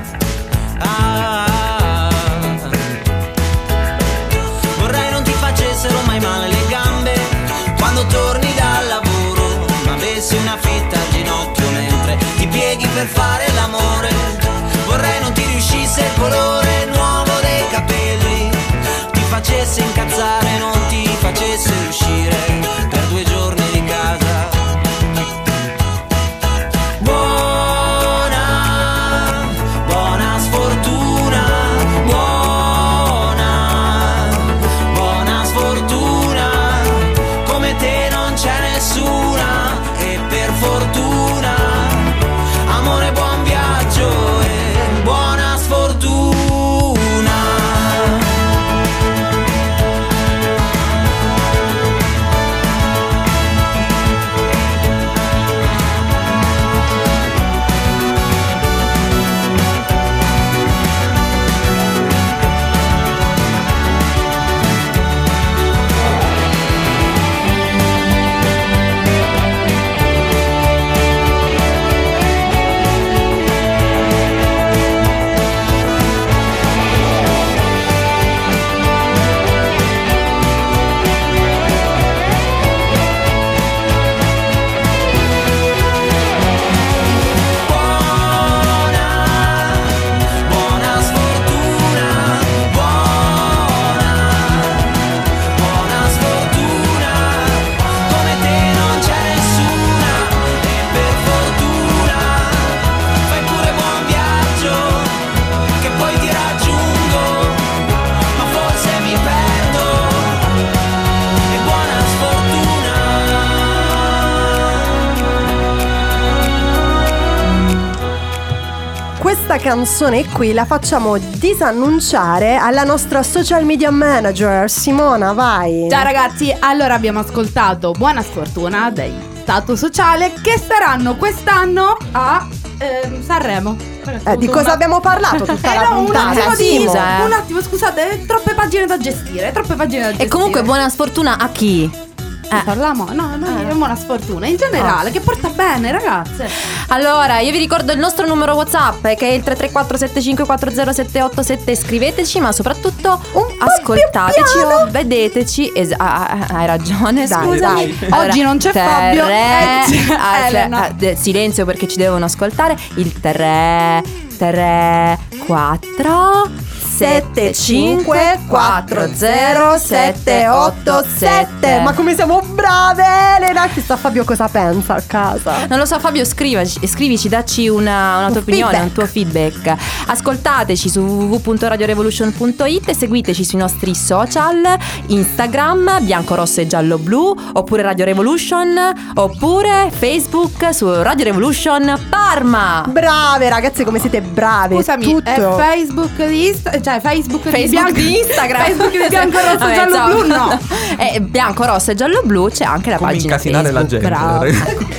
Vorrei non ti facessero mai male le gambe quando torni dal lavoro, ma avessi una fitta al ginocchio mentre ti pieghi per fare l'amore. Vorrei non ti riuscisse il colore nuovo dei capelli, ti facesse incazzare, non ti facesse uscire per 2 giorni di casa. Buona sfortuna, buona sfortuna, come te non c'è nessuna, e per fortuna, amore, buon viaggio e buona sfortuna. Questa canzone qui la facciamo disannunciare alla nostra social media manager Simona, vai. Ciao ragazzi, allora abbiamo ascoltato Buona Sfortuna dei Stato Sociale, che saranno quest'anno a Sanremo. Di cosa abbiamo parlato tutta la puntata? Un attimo, scusate, troppe pagine da gestire, E comunque buona sfortuna a chi? Parliamo, è buona sfortuna in generale, che porta bene, ragazze. Allora, io vi ricordo il nostro numero WhatsApp, che è il 334 7540 787. Scriveteci, ma soprattutto ascoltateci o vedeteci. Hai ragione, Dai, scusa. dai. Allora, Oggi non c'è Fabio, Elena. silenzio perché ci devono ascoltare. Il 3, 4, 375400787. Ma come siamo brave, Elena! Chissà Fabio cosa pensa a casa. Non lo so, Fabio, scrivici, dacci una tua opinione, un tuo feedback. Ascoltateci su www.radiorevolution.it e seguiteci sui nostri social, Instagram bianco rosso e giallo blu, oppure Radio Revolution, oppure Facebook su Radio Revolution Parma. Brave ragazze, come siete brave. Scusami, tutto. è Facebook di Facebook di Instagram, Facebook di bianco rosso Vabbè, giallo insomma. blu no. Bianco rosso e giallo blu, c'è anche la Come pagina incasinare la Facebook. gente. Bravo.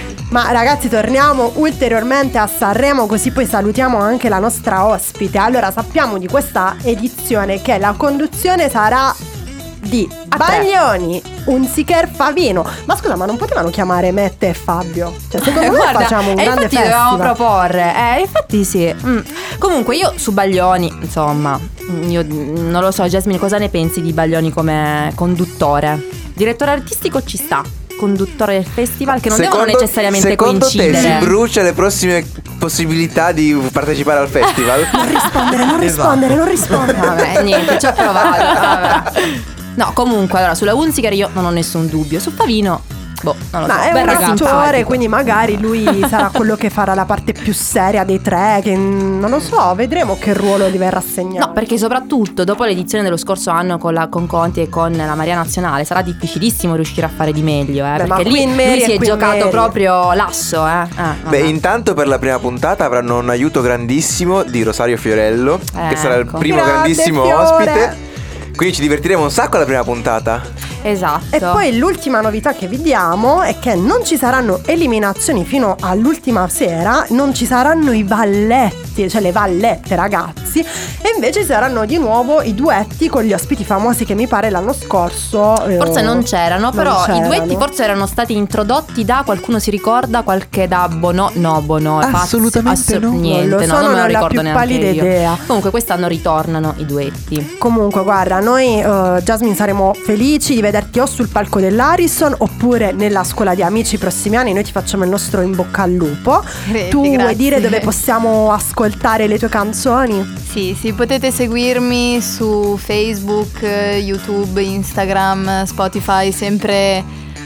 Ma ragazzi, torniamo ulteriormente a Sanremo, così poi salutiamo anche la nostra ospite. Allora, sappiamo di questa edizione che la conduzione sarà di Baglioni, Hunziker, Favino. Ma scusa, ma non potevano chiamare Mette e Fabio? Cioè, secondo me Guarda, facciamo un grande infatti festival. dovevamo proporre. Infatti sì. Comunque io su Baglioni, insomma, io non lo so, Jasmine, cosa ne pensi di Baglioni come conduttore? Direttore artistico ci sta, conduttore del festival, che non devono necessariamente secondo coincidere. te si brucia le prossime possibilità di partecipare al festival? Non rispondere. Vabbè, niente, ci ho provato. Vabbè. No, comunque, allora, sulla Hunziker io non ho nessun dubbio. Su Favino, non lo so. Ma è un attore, quindi magari lui sarà quello che farà la parte più seria dei tre, che non lo so, vedremo che ruolo gli verrà assegnato. No, perché soprattutto dopo l'edizione dello scorso anno con Conti e con la Maria Nazionale sarà difficilissimo riuscire a fare di meglio, perché lì lui si è giocato proprio l'asso, Beh, intanto per la prima puntata avranno un aiuto grandissimo di Rosario Fiorello, che sarà il primo Grande grandissimo Fiore. ospite. Quindi ci divertiremo un sacco alla prima puntata. Esatto. E poi l'ultima novità che vi diamo è che non ci saranno eliminazioni fino all'ultima sera, non ci saranno i balletti, cioè le vallette ragazzi, e invece ci saranno di nuovo i duetti con gli ospiti famosi che mi pare l'anno scorso forse non c'erano, però c'erano. i duetti forse erano stati introdotti da qualcuno, si ricorda? Qualche da Bono? No, Bono Assolutamente no. Niente, Non lo so, non me non lo ho la ricordo più neanche pallida io. idea. Comunque quest'anno ritornano i duetti. Comunque guarda, noi Jasmine saremo felici di vederti o sul palco dell'Harrison oppure nella scuola di amici i prossimi anni. Noi ti facciamo il nostro in bocca al lupo. Tu vuoi grazie. dire dove possiamo ascoltare le tue canzoni? Sì, potete seguirmi su Facebook, YouTube, Instagram, Spotify, sempre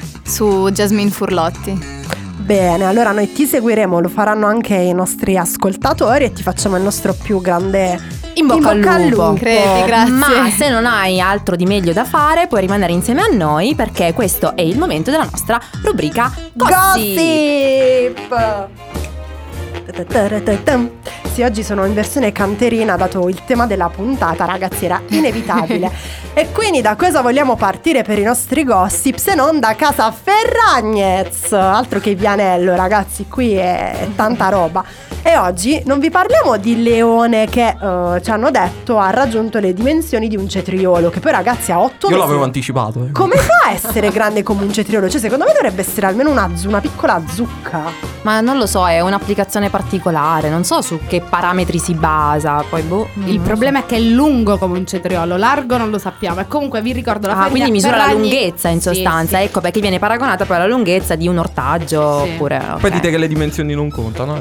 su Jasmine Furlotti. Bene, allora noi ti seguiremo, lo faranno anche i nostri ascoltatori e ti facciamo il nostro più grande In bocca al lupo. Credi, grazie. Ma se non hai altro di meglio da fare, puoi rimanere insieme a noi, perché questo è il momento della nostra rubrica Gossip. Sì, oggi sono in versione canterina, dato il tema della puntata, ragazzi, era inevitabile. E quindi da cosa vogliamo partire per i nostri gossip se non da casa Ferragnez? Altro che Vianello, ragazzi, qui è tanta roba. E oggi non vi parliamo di Leone che ci hanno detto ha raggiunto le dimensioni di un cetriolo, che poi ragazzi ha 8 mesi. Io l'avevo anticipato. Come fa a essere grande come un cetriolo? Cioè secondo me dovrebbe essere almeno una piccola zucca. Ma non lo so, è un'applicazione particolare, non so su che parametri si basa. Poi Il problema è che è lungo come un cetriolo, largo non lo sappiamo. E comunque vi ricordo la farina quindi misura la Ferragni. lunghezza in Sì, sostanza. sì. Ecco perché viene paragonata poi alla lunghezza di un ortaggio. Sì. Oppure Poi dite che le dimensioni non contano.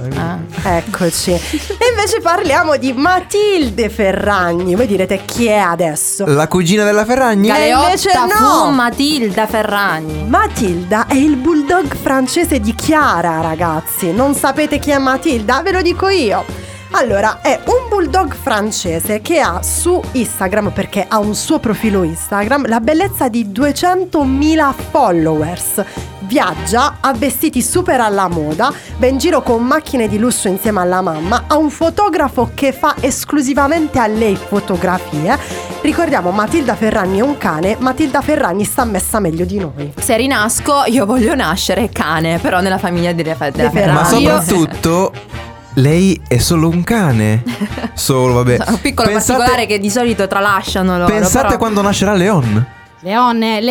Eccoci. E invece parliamo di Matilde Ferragni. Voi direte chi è adesso? La cugina della Ferragni? Galeotta invece no. fu Matilda Ferragni. Matilda è il bulldog francese di Chiara, ragazzi. Non sapete chi è Matilda? Ve lo dico io. Allora, è un bulldog francese che ha su Instagram, perché ha un suo profilo Instagram, la bellezza di 200.000 followers. Viaggia, ha vestiti super alla moda, va in giro con macchine di lusso insieme alla mamma, ha un fotografo che fa esclusivamente a lei fotografie. Ricordiamo, Matilda Ferragni è un cane, Matilda Ferragni sta messa meglio di noi. Se rinasco io voglio nascere cane, però nella famiglia della Ferragni. Ma soprattutto lei è solo un cane. Solo, vabbè. Un piccolo particolare che di solito tralasciano loro. Pensate però quando nascerà Leon. Leone,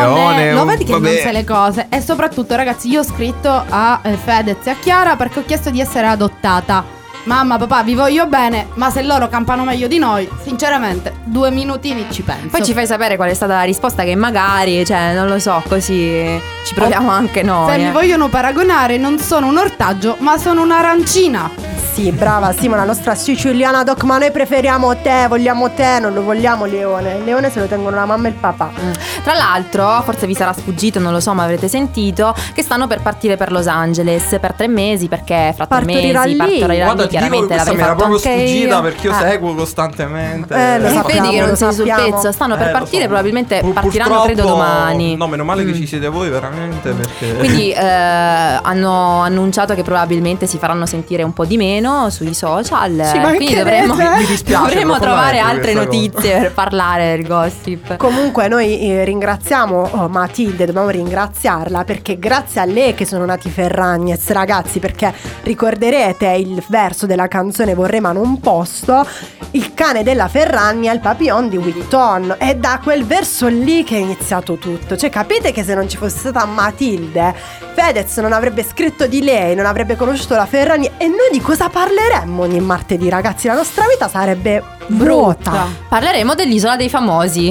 lo vedi che non sai le cose. E soprattutto ragazzi, io ho scritto a Fedez e a Chiara perché ho chiesto di essere adottata. Mamma, papà, vi voglio bene, ma se loro campano meglio di noi, sinceramente 2 minutini ci penso. Poi ci fai sapere qual è stata la risposta, che magari, cioè, non lo so, così ci proviamo anche noi. Se mi vogliono paragonare, non sono un ortaggio, ma sono un'arancina. sì, brava Simo, la nostra siciliana doc, ma noi preferiamo te, vogliamo te, non lo vogliamo Leone. Il Leone se lo tengono la mamma e il papà. Tra l'altro, forse vi sarà sfuggito, non lo so, ma avrete sentito che stanno per partire per Los Angeles per 3 mesi, perché fra 3 Partorirà mesi lì. partorirà Guarda, lì, ti dico che chiaramente questa l'avrei mi era fatto proprio anche sfuggita io. perché io seguo costantemente. Lo sappiamo, vedi che non lo sei sul sappiamo. pezzo, stanno per Lo partire, so. probabilmente partiranno Purtroppo- credo domani. No, meno male che ci siete voi veramente, perché Quindi hanno annunciato che probabilmente si faranno sentire un po' di meno sui social. Ci quindi mancherebbe. Mi dispiace, dovremo proprio trovare mettere altre questa notizie per parlare del gossip. Comunque noi ringraziamo Matilde, dobbiamo ringraziarla perché grazie a lei che sono nati Ferragnez, ragazzi, perché ricorderete il verso della canzone Vorrei ma non posto, il cane della Ferragna è il papillon di Witton, è da quel verso lì che è iniziato tutto. Cioè capite che se non ci fosse stata Matilde, Fedez non avrebbe scritto di lei, non avrebbe conosciuto la Ferragna, e noi di cosa parleremmo ogni martedì, ragazzi? La nostra vita sarebbe brutta. Parleremo dell'Isola dei Famosi.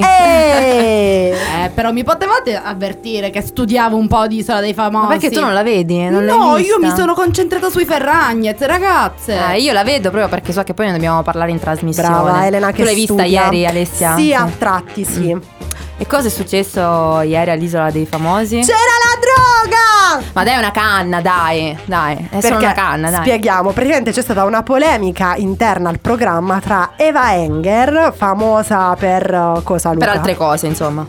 Però mi potevate avvertire che studiavo un po' di Isola dei Famosi. Ma perché tu non la vedi? Non l'hai No, vista? io mi sono concentrata sui Ferragnez, ragazze. Io la vedo proprio perché so che poi ne dobbiamo parlare in trasmissione. Brava Elena, Tu che l'hai vista studia. ieri, Alessia? Sì, a tratti sì. E cosa è successo ieri all'Isola dei Famosi? C'era la droga! Ma dai, è una canna, dai, è solo una canna, dai. Spieghiamo, praticamente c'è stata una polemica interna al programma tra Eva Enger, famosa per cosa, Luca? Per altre cose, insomma.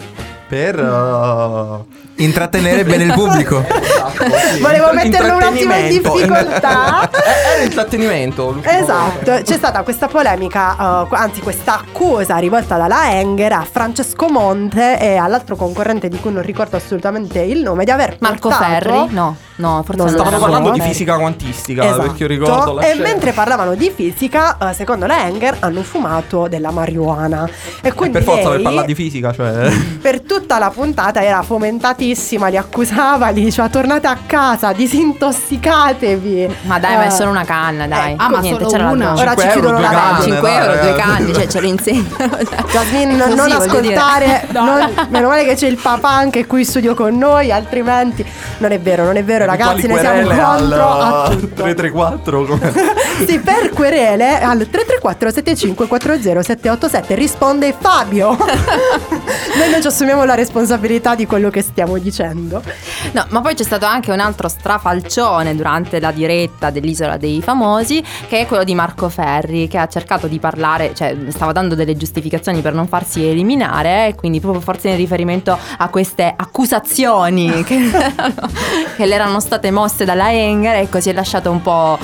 Per intrattenere bene il pubblico. Volevo metterlo un attimo in difficoltà. Era intrattenimento. Esatto, c'è stata questa polemica, anzi questa accusa rivolta dalla Enger a Francesco Monte e all'altro concorrente di cui non ricordo assolutamente il nome, di aver Marco portato... Ferri? No, forse non Stavano era parlando lui. di fisica quantistica, Esatto. perché io ricordo la E scena. mentre parlavano di fisica, secondo la Enger hanno fumato della marijuana. E quindi Per forza per lei, parlare di fisica, cioè. per tutta la puntata era fomentatissima, li accusava, li diceva tornate a casa, disintossicatevi. Ma dai, ma è solo una canna, dai. ma niente, solo c'era una? la Ora ci chiudono la radio. 5 euro, 2 canne, cioè ce lo insegnano. Jasmine, Così, non voglio ascoltare, dire. meno male che c'è il papà anche qui in studio con noi, altrimenti non è vero ragazzi, noi siamo contro a tutto. 334 come? Sì, per querele al 334 7540 787 risponde Fabio. Noi non ci assumiamo la responsabilità di quello che stiamo dicendo. No, ma poi c'è stato anche un altro strafalcione durante la diretta dell'Isola dei Famosi, che è quello di Marco Ferri, che ha cercato di parlare, cioè stava dando delle giustificazioni per non farsi eliminare, e quindi proprio forse in riferimento a queste accusazioni che le erano state mosse dalla Enger, ecco, si è lasciato un po'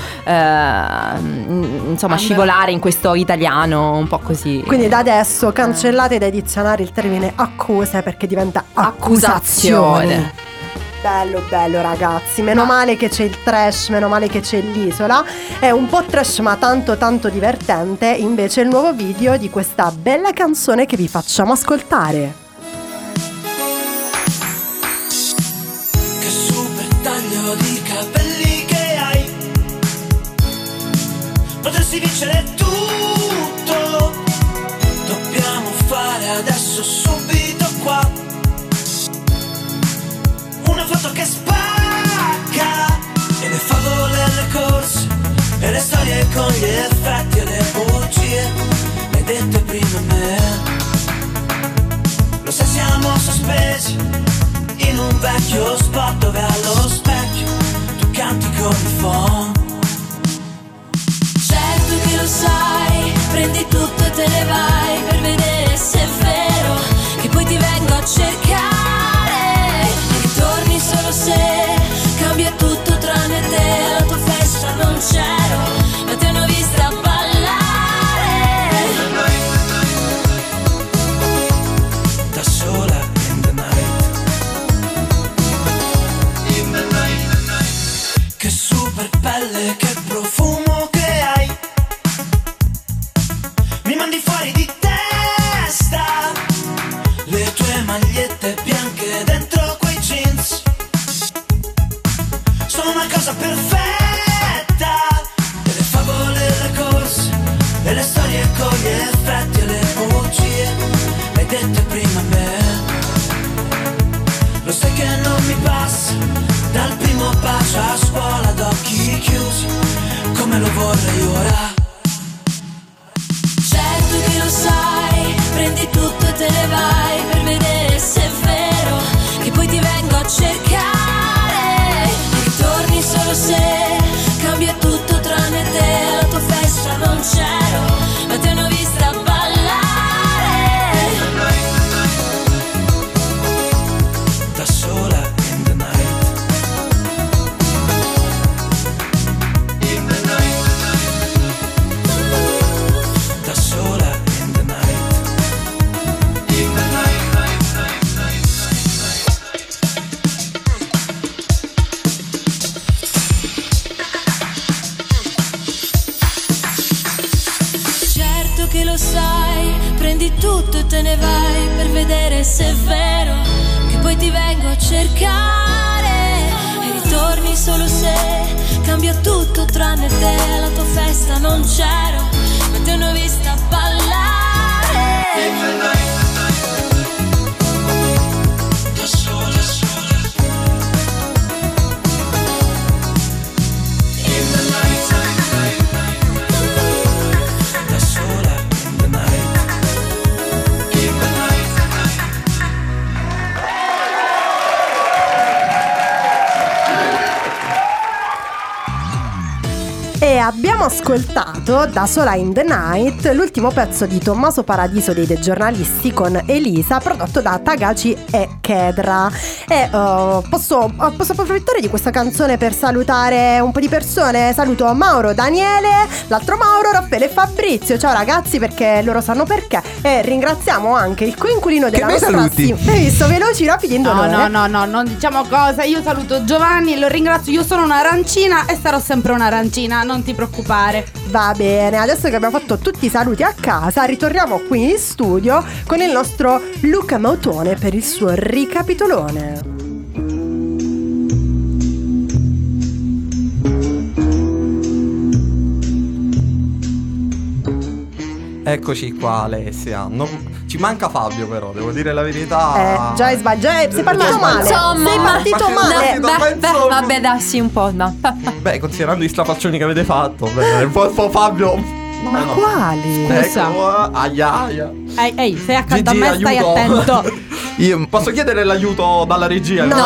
insomma scivolare in questo italiano un po' così. Quindi da adesso cancellate dai dizionari il termine accuse perché diventa accusazione. Bello ragazzi, meno male che c'è il trash, meno male che c'è l'Isola. È un po' trash ma tanto divertente invece il nuovo video di questa bella canzone che vi facciamo ascoltare. Che super taglio di capelli che hai, potresti vincere tutto. Dobbiamo fare adesso subito qua una foto che spacca, e le favole e le corse e le storie con gli effetti e le bugie le hai dette prima me. Lo sai, siamo sospesi in un vecchio spot dove allo specchio tu canti con il phon. Certo che lo sai, prendi tutto e te ne vai per vedere se è vero che poi ti vengo a cercare e torni solo se cambia tutto tranne te. Alla tua festa non c'ero, ma ti hanno vista ballare Da sola in the night, in the night. Che super pelle, che profumo che hai, mi mandi fuori di testa. Le tue magliette bianche dentro quei jeans sono una cosa perfetta. E le favole e le corse e le storie con gli effetti e le bugie le hai dette prima me. Lo sai che non mi passa dal primo bacio a scuola ad occhi chiusi come lo vorrei lo sai, prendi tutto e te ne vai per vedere se è vero che poi ti vengo a cercare e ritorni solo se cambia tutto tranne te. Alla tua festa non c'ero, ma ti hanno vista ballare. Da sola, in the night, da sola, in the night, in the night. E abbiamo ascoltato Da sola in the night, l'ultimo pezzo di Tommaso Paradiso dei Giornalisti con Elisa, prodotto da Tagaci e Kedra. E posso approfittare di questa canzone per salutare un po' di persone. Saluto Mauro, Daniele, l'altro Mauro, Raffaele e Fabrizio. Ciao ragazzi, perché loro sanno perché. E ringraziamo anche il coinquilino della nostra Hai visto, veloci, rapidi, indolore. No, non diciamo cosa. Io saluto Giovanni e lo ringrazio. Io sono un'arancina e sarò sempre un'arancina, non ti preoccupare. Va bene, adesso che abbiamo fatto tutti i saluti a casa, ritorniamo qui in studio con il nostro Luca Mautone per il suo ricapitolone. Eccoci qua, Alessia. Ci manca Fabio, però, devo dire la verità. Già hai sbagliato, sei partito male. Insomma, sei partito male. Vabbè, dai, sì, un po', no. Beh, considerando gli strafaccioni che avete fatto, beh, un po' Fabio. Ma no. Quali? Scusa. Ecco, aia. Ehi, sei accanto Gigi, a me, stai aiuto. attento. Io posso chiedere l'aiuto dalla regia? No.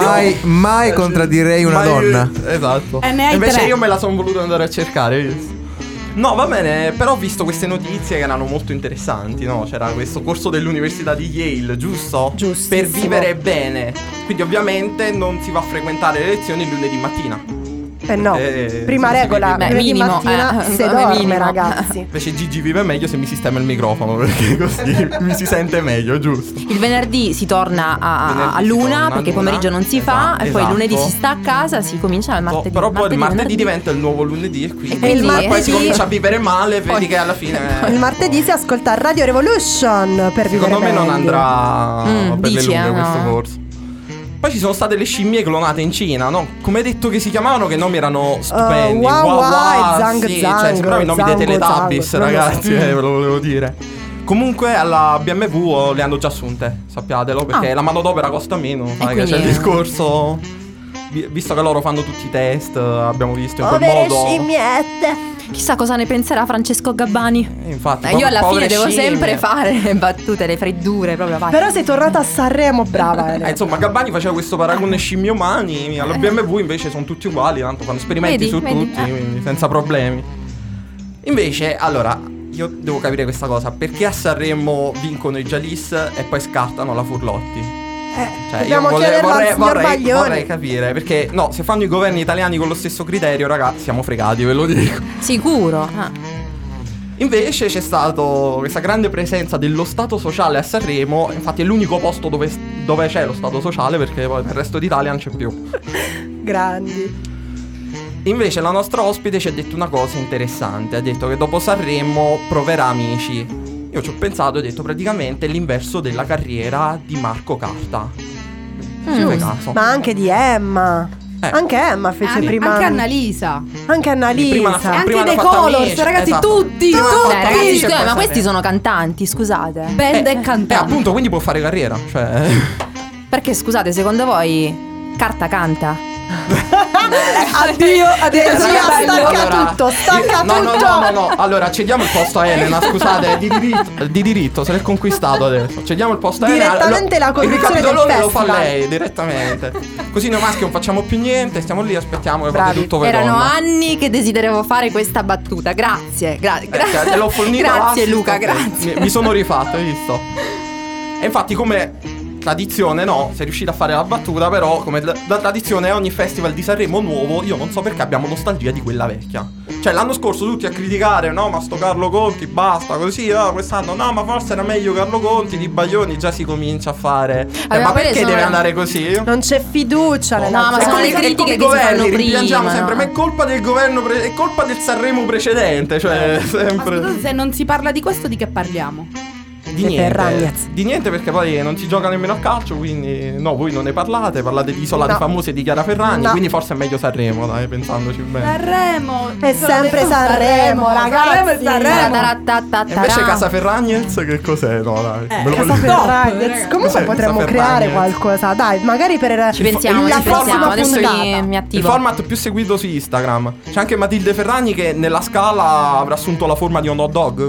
Mai contraddirei una donna. Esatto. E ne hai invece 3. io me la sono voluta andare a cercare. No, va bene, però ho visto queste notizie che erano molto interessanti, no? C'era questo corso dell'università di Yale, giusto? Giustissimo. Per vivere bene. Quindi ovviamente non si va a frequentare le lezioni il lunedì mattina. No, prima regola, lunedì mattina se dorme, minimo. ragazzi. Invece Gigi vive meglio se mi sistema il microfono, perché così mi si sente meglio, giusto? Il venerdì si torna a luna, perché pomeriggio non si fa, e poi il lunedì si sta a casa, si comincia il martedì. Però poi il martedì venerdì diventa il nuovo lunedì e quindi E il martedì- poi si comincia a vivere male, vedi che alla fine Il martedì si ascolta Radio Revolution per vivere secondo me non meglio. andrà per le dici, lunghe no? questo corso. Poi ci sono state le scimmie clonate in Cina, no? Come hai detto che si chiamavano, che nomi erano stupendi. Wow, Zang sì, Zang, cioè sembrava i nomi dei Zango, Teletubbies, Zango, non lo so. ragazzi, ve lo volevo dire. Comunque alla BMW le hanno già assunte, sappiatelo, perché la manodopera costa meno, sai che quindi- c'è il discorso. Visto che loro fanno tutti i test, abbiamo visto in quel Povere modo. scimmiette. Chissà cosa ne penserà Francesco Gabbani. Infatti, Io alla povere fine devo scimmie. sempre fare le battute, le freddure, proprio vai. Però sei tornata a Sanremo, brava Ele. Insomma, Gabbani faceva questo paragone scimmie umani. Alla BMW invece sono tutti uguali, tanto fanno esperimenti Vedi, su vedi, tutti, quindi senza problemi. Invece, allora, io devo capire questa cosa. Perché a Sanremo vincono i Jalis e poi scartano la Furlotti? Cioè, dobbiamo chiederlo al signor Baglioni. vorrei capire. Perché, no, se fanno i governi italiani con lo stesso criterio, ragazzi, siamo fregati, ve lo dico. Sicuro. Invece c'è stato questa grande presenza dello Stato sociale a Sanremo. Infatti è l'unico posto dove c'è lo Stato sociale, perché poi nel resto d'Italia non c'è più. Grandi. Invece la nostra ospite ci ha detto una cosa interessante. Ha detto che dopo Sanremo proverà Amici. Io ci ho pensato e ho detto praticamente l'inverso della carriera di Marco Carta. Ci fai caso? Ma anche di Emma. Anche Emma fece prima. Anche Annalisa. Anche Annalisa. Prima E anche prima dei l'ha fatta Colors, Amici, ragazzi, esatto. tutti. Ragazzi, C'è scusa, ma poi questi Sanremo. sono cantanti, scusate. Band e cantanti. Appunto, quindi può fare carriera. Cioè. Perché scusate, secondo voi Carta canta? Addio, Ragazzi, stacca allora, tutto, stacca no, tutto. No. Allora, cediamo il posto a Elena, scusate, di diritto, se l'è conquistato adesso. Cediamo il posto a Elena. Direttamente la conduzione il del ricapitolone lo fa festival. lei, direttamente. Così noi maschi non facciamo più niente, stiamo lì, aspettiamo che fate tutto voi Erano donne. anni che desideravo fare questa battuta. Grazie, Te l'ho fornita grazie l'assist, Luca, ok. grazie. Mi sono rifatto, hai visto? E infatti come tradizione, no, sei riuscita a fare la battuta, però come da tradizione ogni festival di Sanremo nuovo, io non so perché abbiamo nostalgia di quella vecchia. Cioè l'anno scorso tutti a criticare, no, ma sto Carlo Conti, basta così, quest'anno no, ma forse era meglio Carlo Conti, Di Baglioni già si comincia a fare. Ma perché deve andare così? Non c'è fiducia nella ma sono le critiche che si fanno rimpiangiamo prima. sempre, ma è colpa del governo, è colpa del Sanremo precedente, cioè sempre. Ma se non si parla di questo, di che parliamo? Di niente, perché poi non si gioca nemmeno a calcio, quindi no, voi non ne parlate di Isola dei Famosi e di Chiara Ferragni, quindi forse è meglio Sanremo, dai, pensandoci bene. Sanremo è sempre Sanremo, ragazzi. E invece Casa Ferragnez che cos'è? No, dai. Casa Ferragnez. Comunque potremmo creare qualcosa, dai, magari per ci pensiamo, la prossima adesso puntata. mi attivo. Il format più seguito su Instagram. C'è anche Matilde Ferragni che nella scala avrà assunto la forma di un hot dog,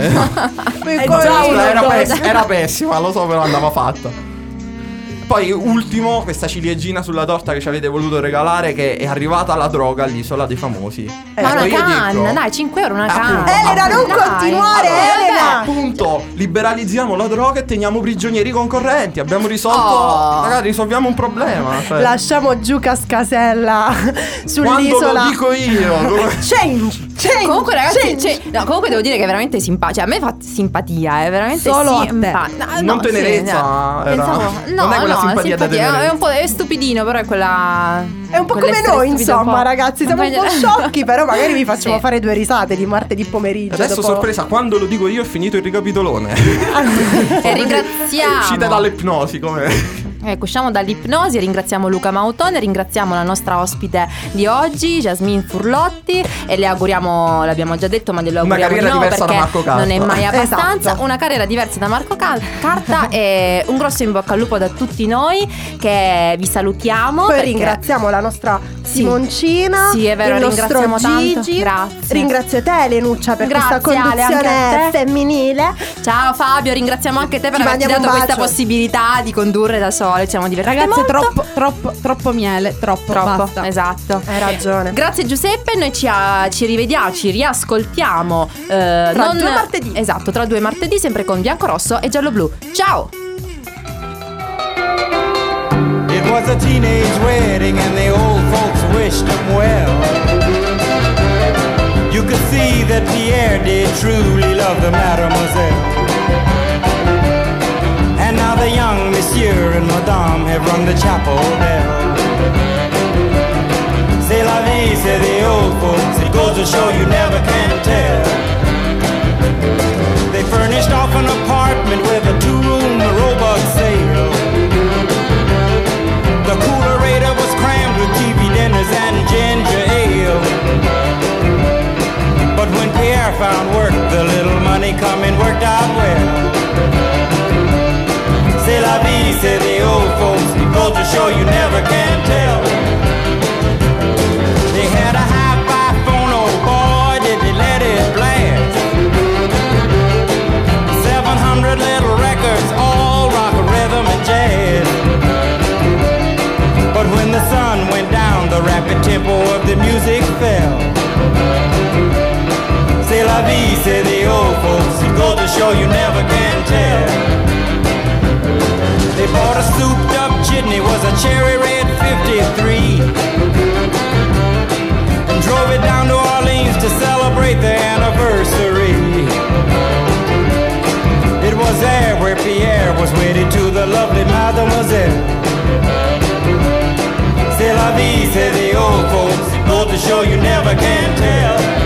come era pessima, lo so, però andava fatta. Poi ultimo, questa ciliegina sulla torta che ci avete voluto regalare, che è arrivata la droga all'Isola dei Famosi. Ma una canna, dai, 5 euro una canna. Elena, non continuare, Elena. Appunto, liberalizziamo la droga e teniamo prigionieri i concorrenti. Abbiamo risolto, ragazzi, risolviamo un problema. Cioè. Lasciamo giù Cascasella Quando sull'isola. lo dico io. Change. Comunque ragazzi, comunque devo dire che è veramente simpatico. Cioè a me fa simpatia, è veramente solo simpatica. Non tenerezza. Non è quella simpatia da tenere. È un po' stupidino, però è quella. È un po' come noi, insomma, ragazzi. Siamo un po' sciocchi, però magari vi facciamo fare 2 risate di martedì pomeriggio. Adesso sorpresa, quando lo dico io è finito il ricapitolone. E ringraziamo. Uscite dall'ipnosi, come. Ecco, usciamo dall'ipnosi, ringraziamo Luca Mautone, ringraziamo la nostra ospite di oggi, Jasmine Furlotti, e le auguriamo, l'abbiamo già detto, ma glielo auguriamo di nuovo perché non è mai abbastanza. Esatto. Una carriera diversa da Marco Carta e un grosso in bocca al lupo da tutti noi, che vi salutiamo. Poi ringraziamo la nostra Simoncina, sì, è vero, il nostro ringraziamo Gigi. Tanto. Grazie. Ringrazio te, Lenuccia, per questa conduzione femminile. Ciao Fabio, ringraziamo anche te per averci dato questa possibilità di condurre da sole. Ci siamo divertiti. Ragazzi, molto. troppo miele, troppo. Basta. Esatto. Hai ragione. Grazie Giuseppe, noi ci rivediamo, ci riascoltiamo tra 2 martedì. Esatto, tra 2 martedì, sempre con Bianco Rosso e Giallo Blu. Ciao. It was a teenage wedding and the old folks wished him well. You could see that Pierre did truly love the mademoiselle. And now the young monsieur and madame have rung the chapel bell. C'est la vie, say the old folks, it goes to show you never can tell. They furnished off an apartment with a 2-room robot sale. The coolerator was crammed with TV dinners and ginger ale. But when Pierre found work, the little money coming worked out well. C'est la vie, say the old folks, it goes to show you never can tell. They had a hi-fi phone, oh boy, did they let it blast. 700 little records, all rock, rhythm and jazz. But when the sun went down, the rapid tempo of the music fell. C'est la vie, say the old folks, it goes to show you never can tell. They bought a souped up chitney, was a cherry red 53, and drove it down to Orleans to celebrate their anniversary. It was there where Pierre was wedded to the lovely mademoiselle. C'est la vie, say the old folks, it goes to show you never can tell.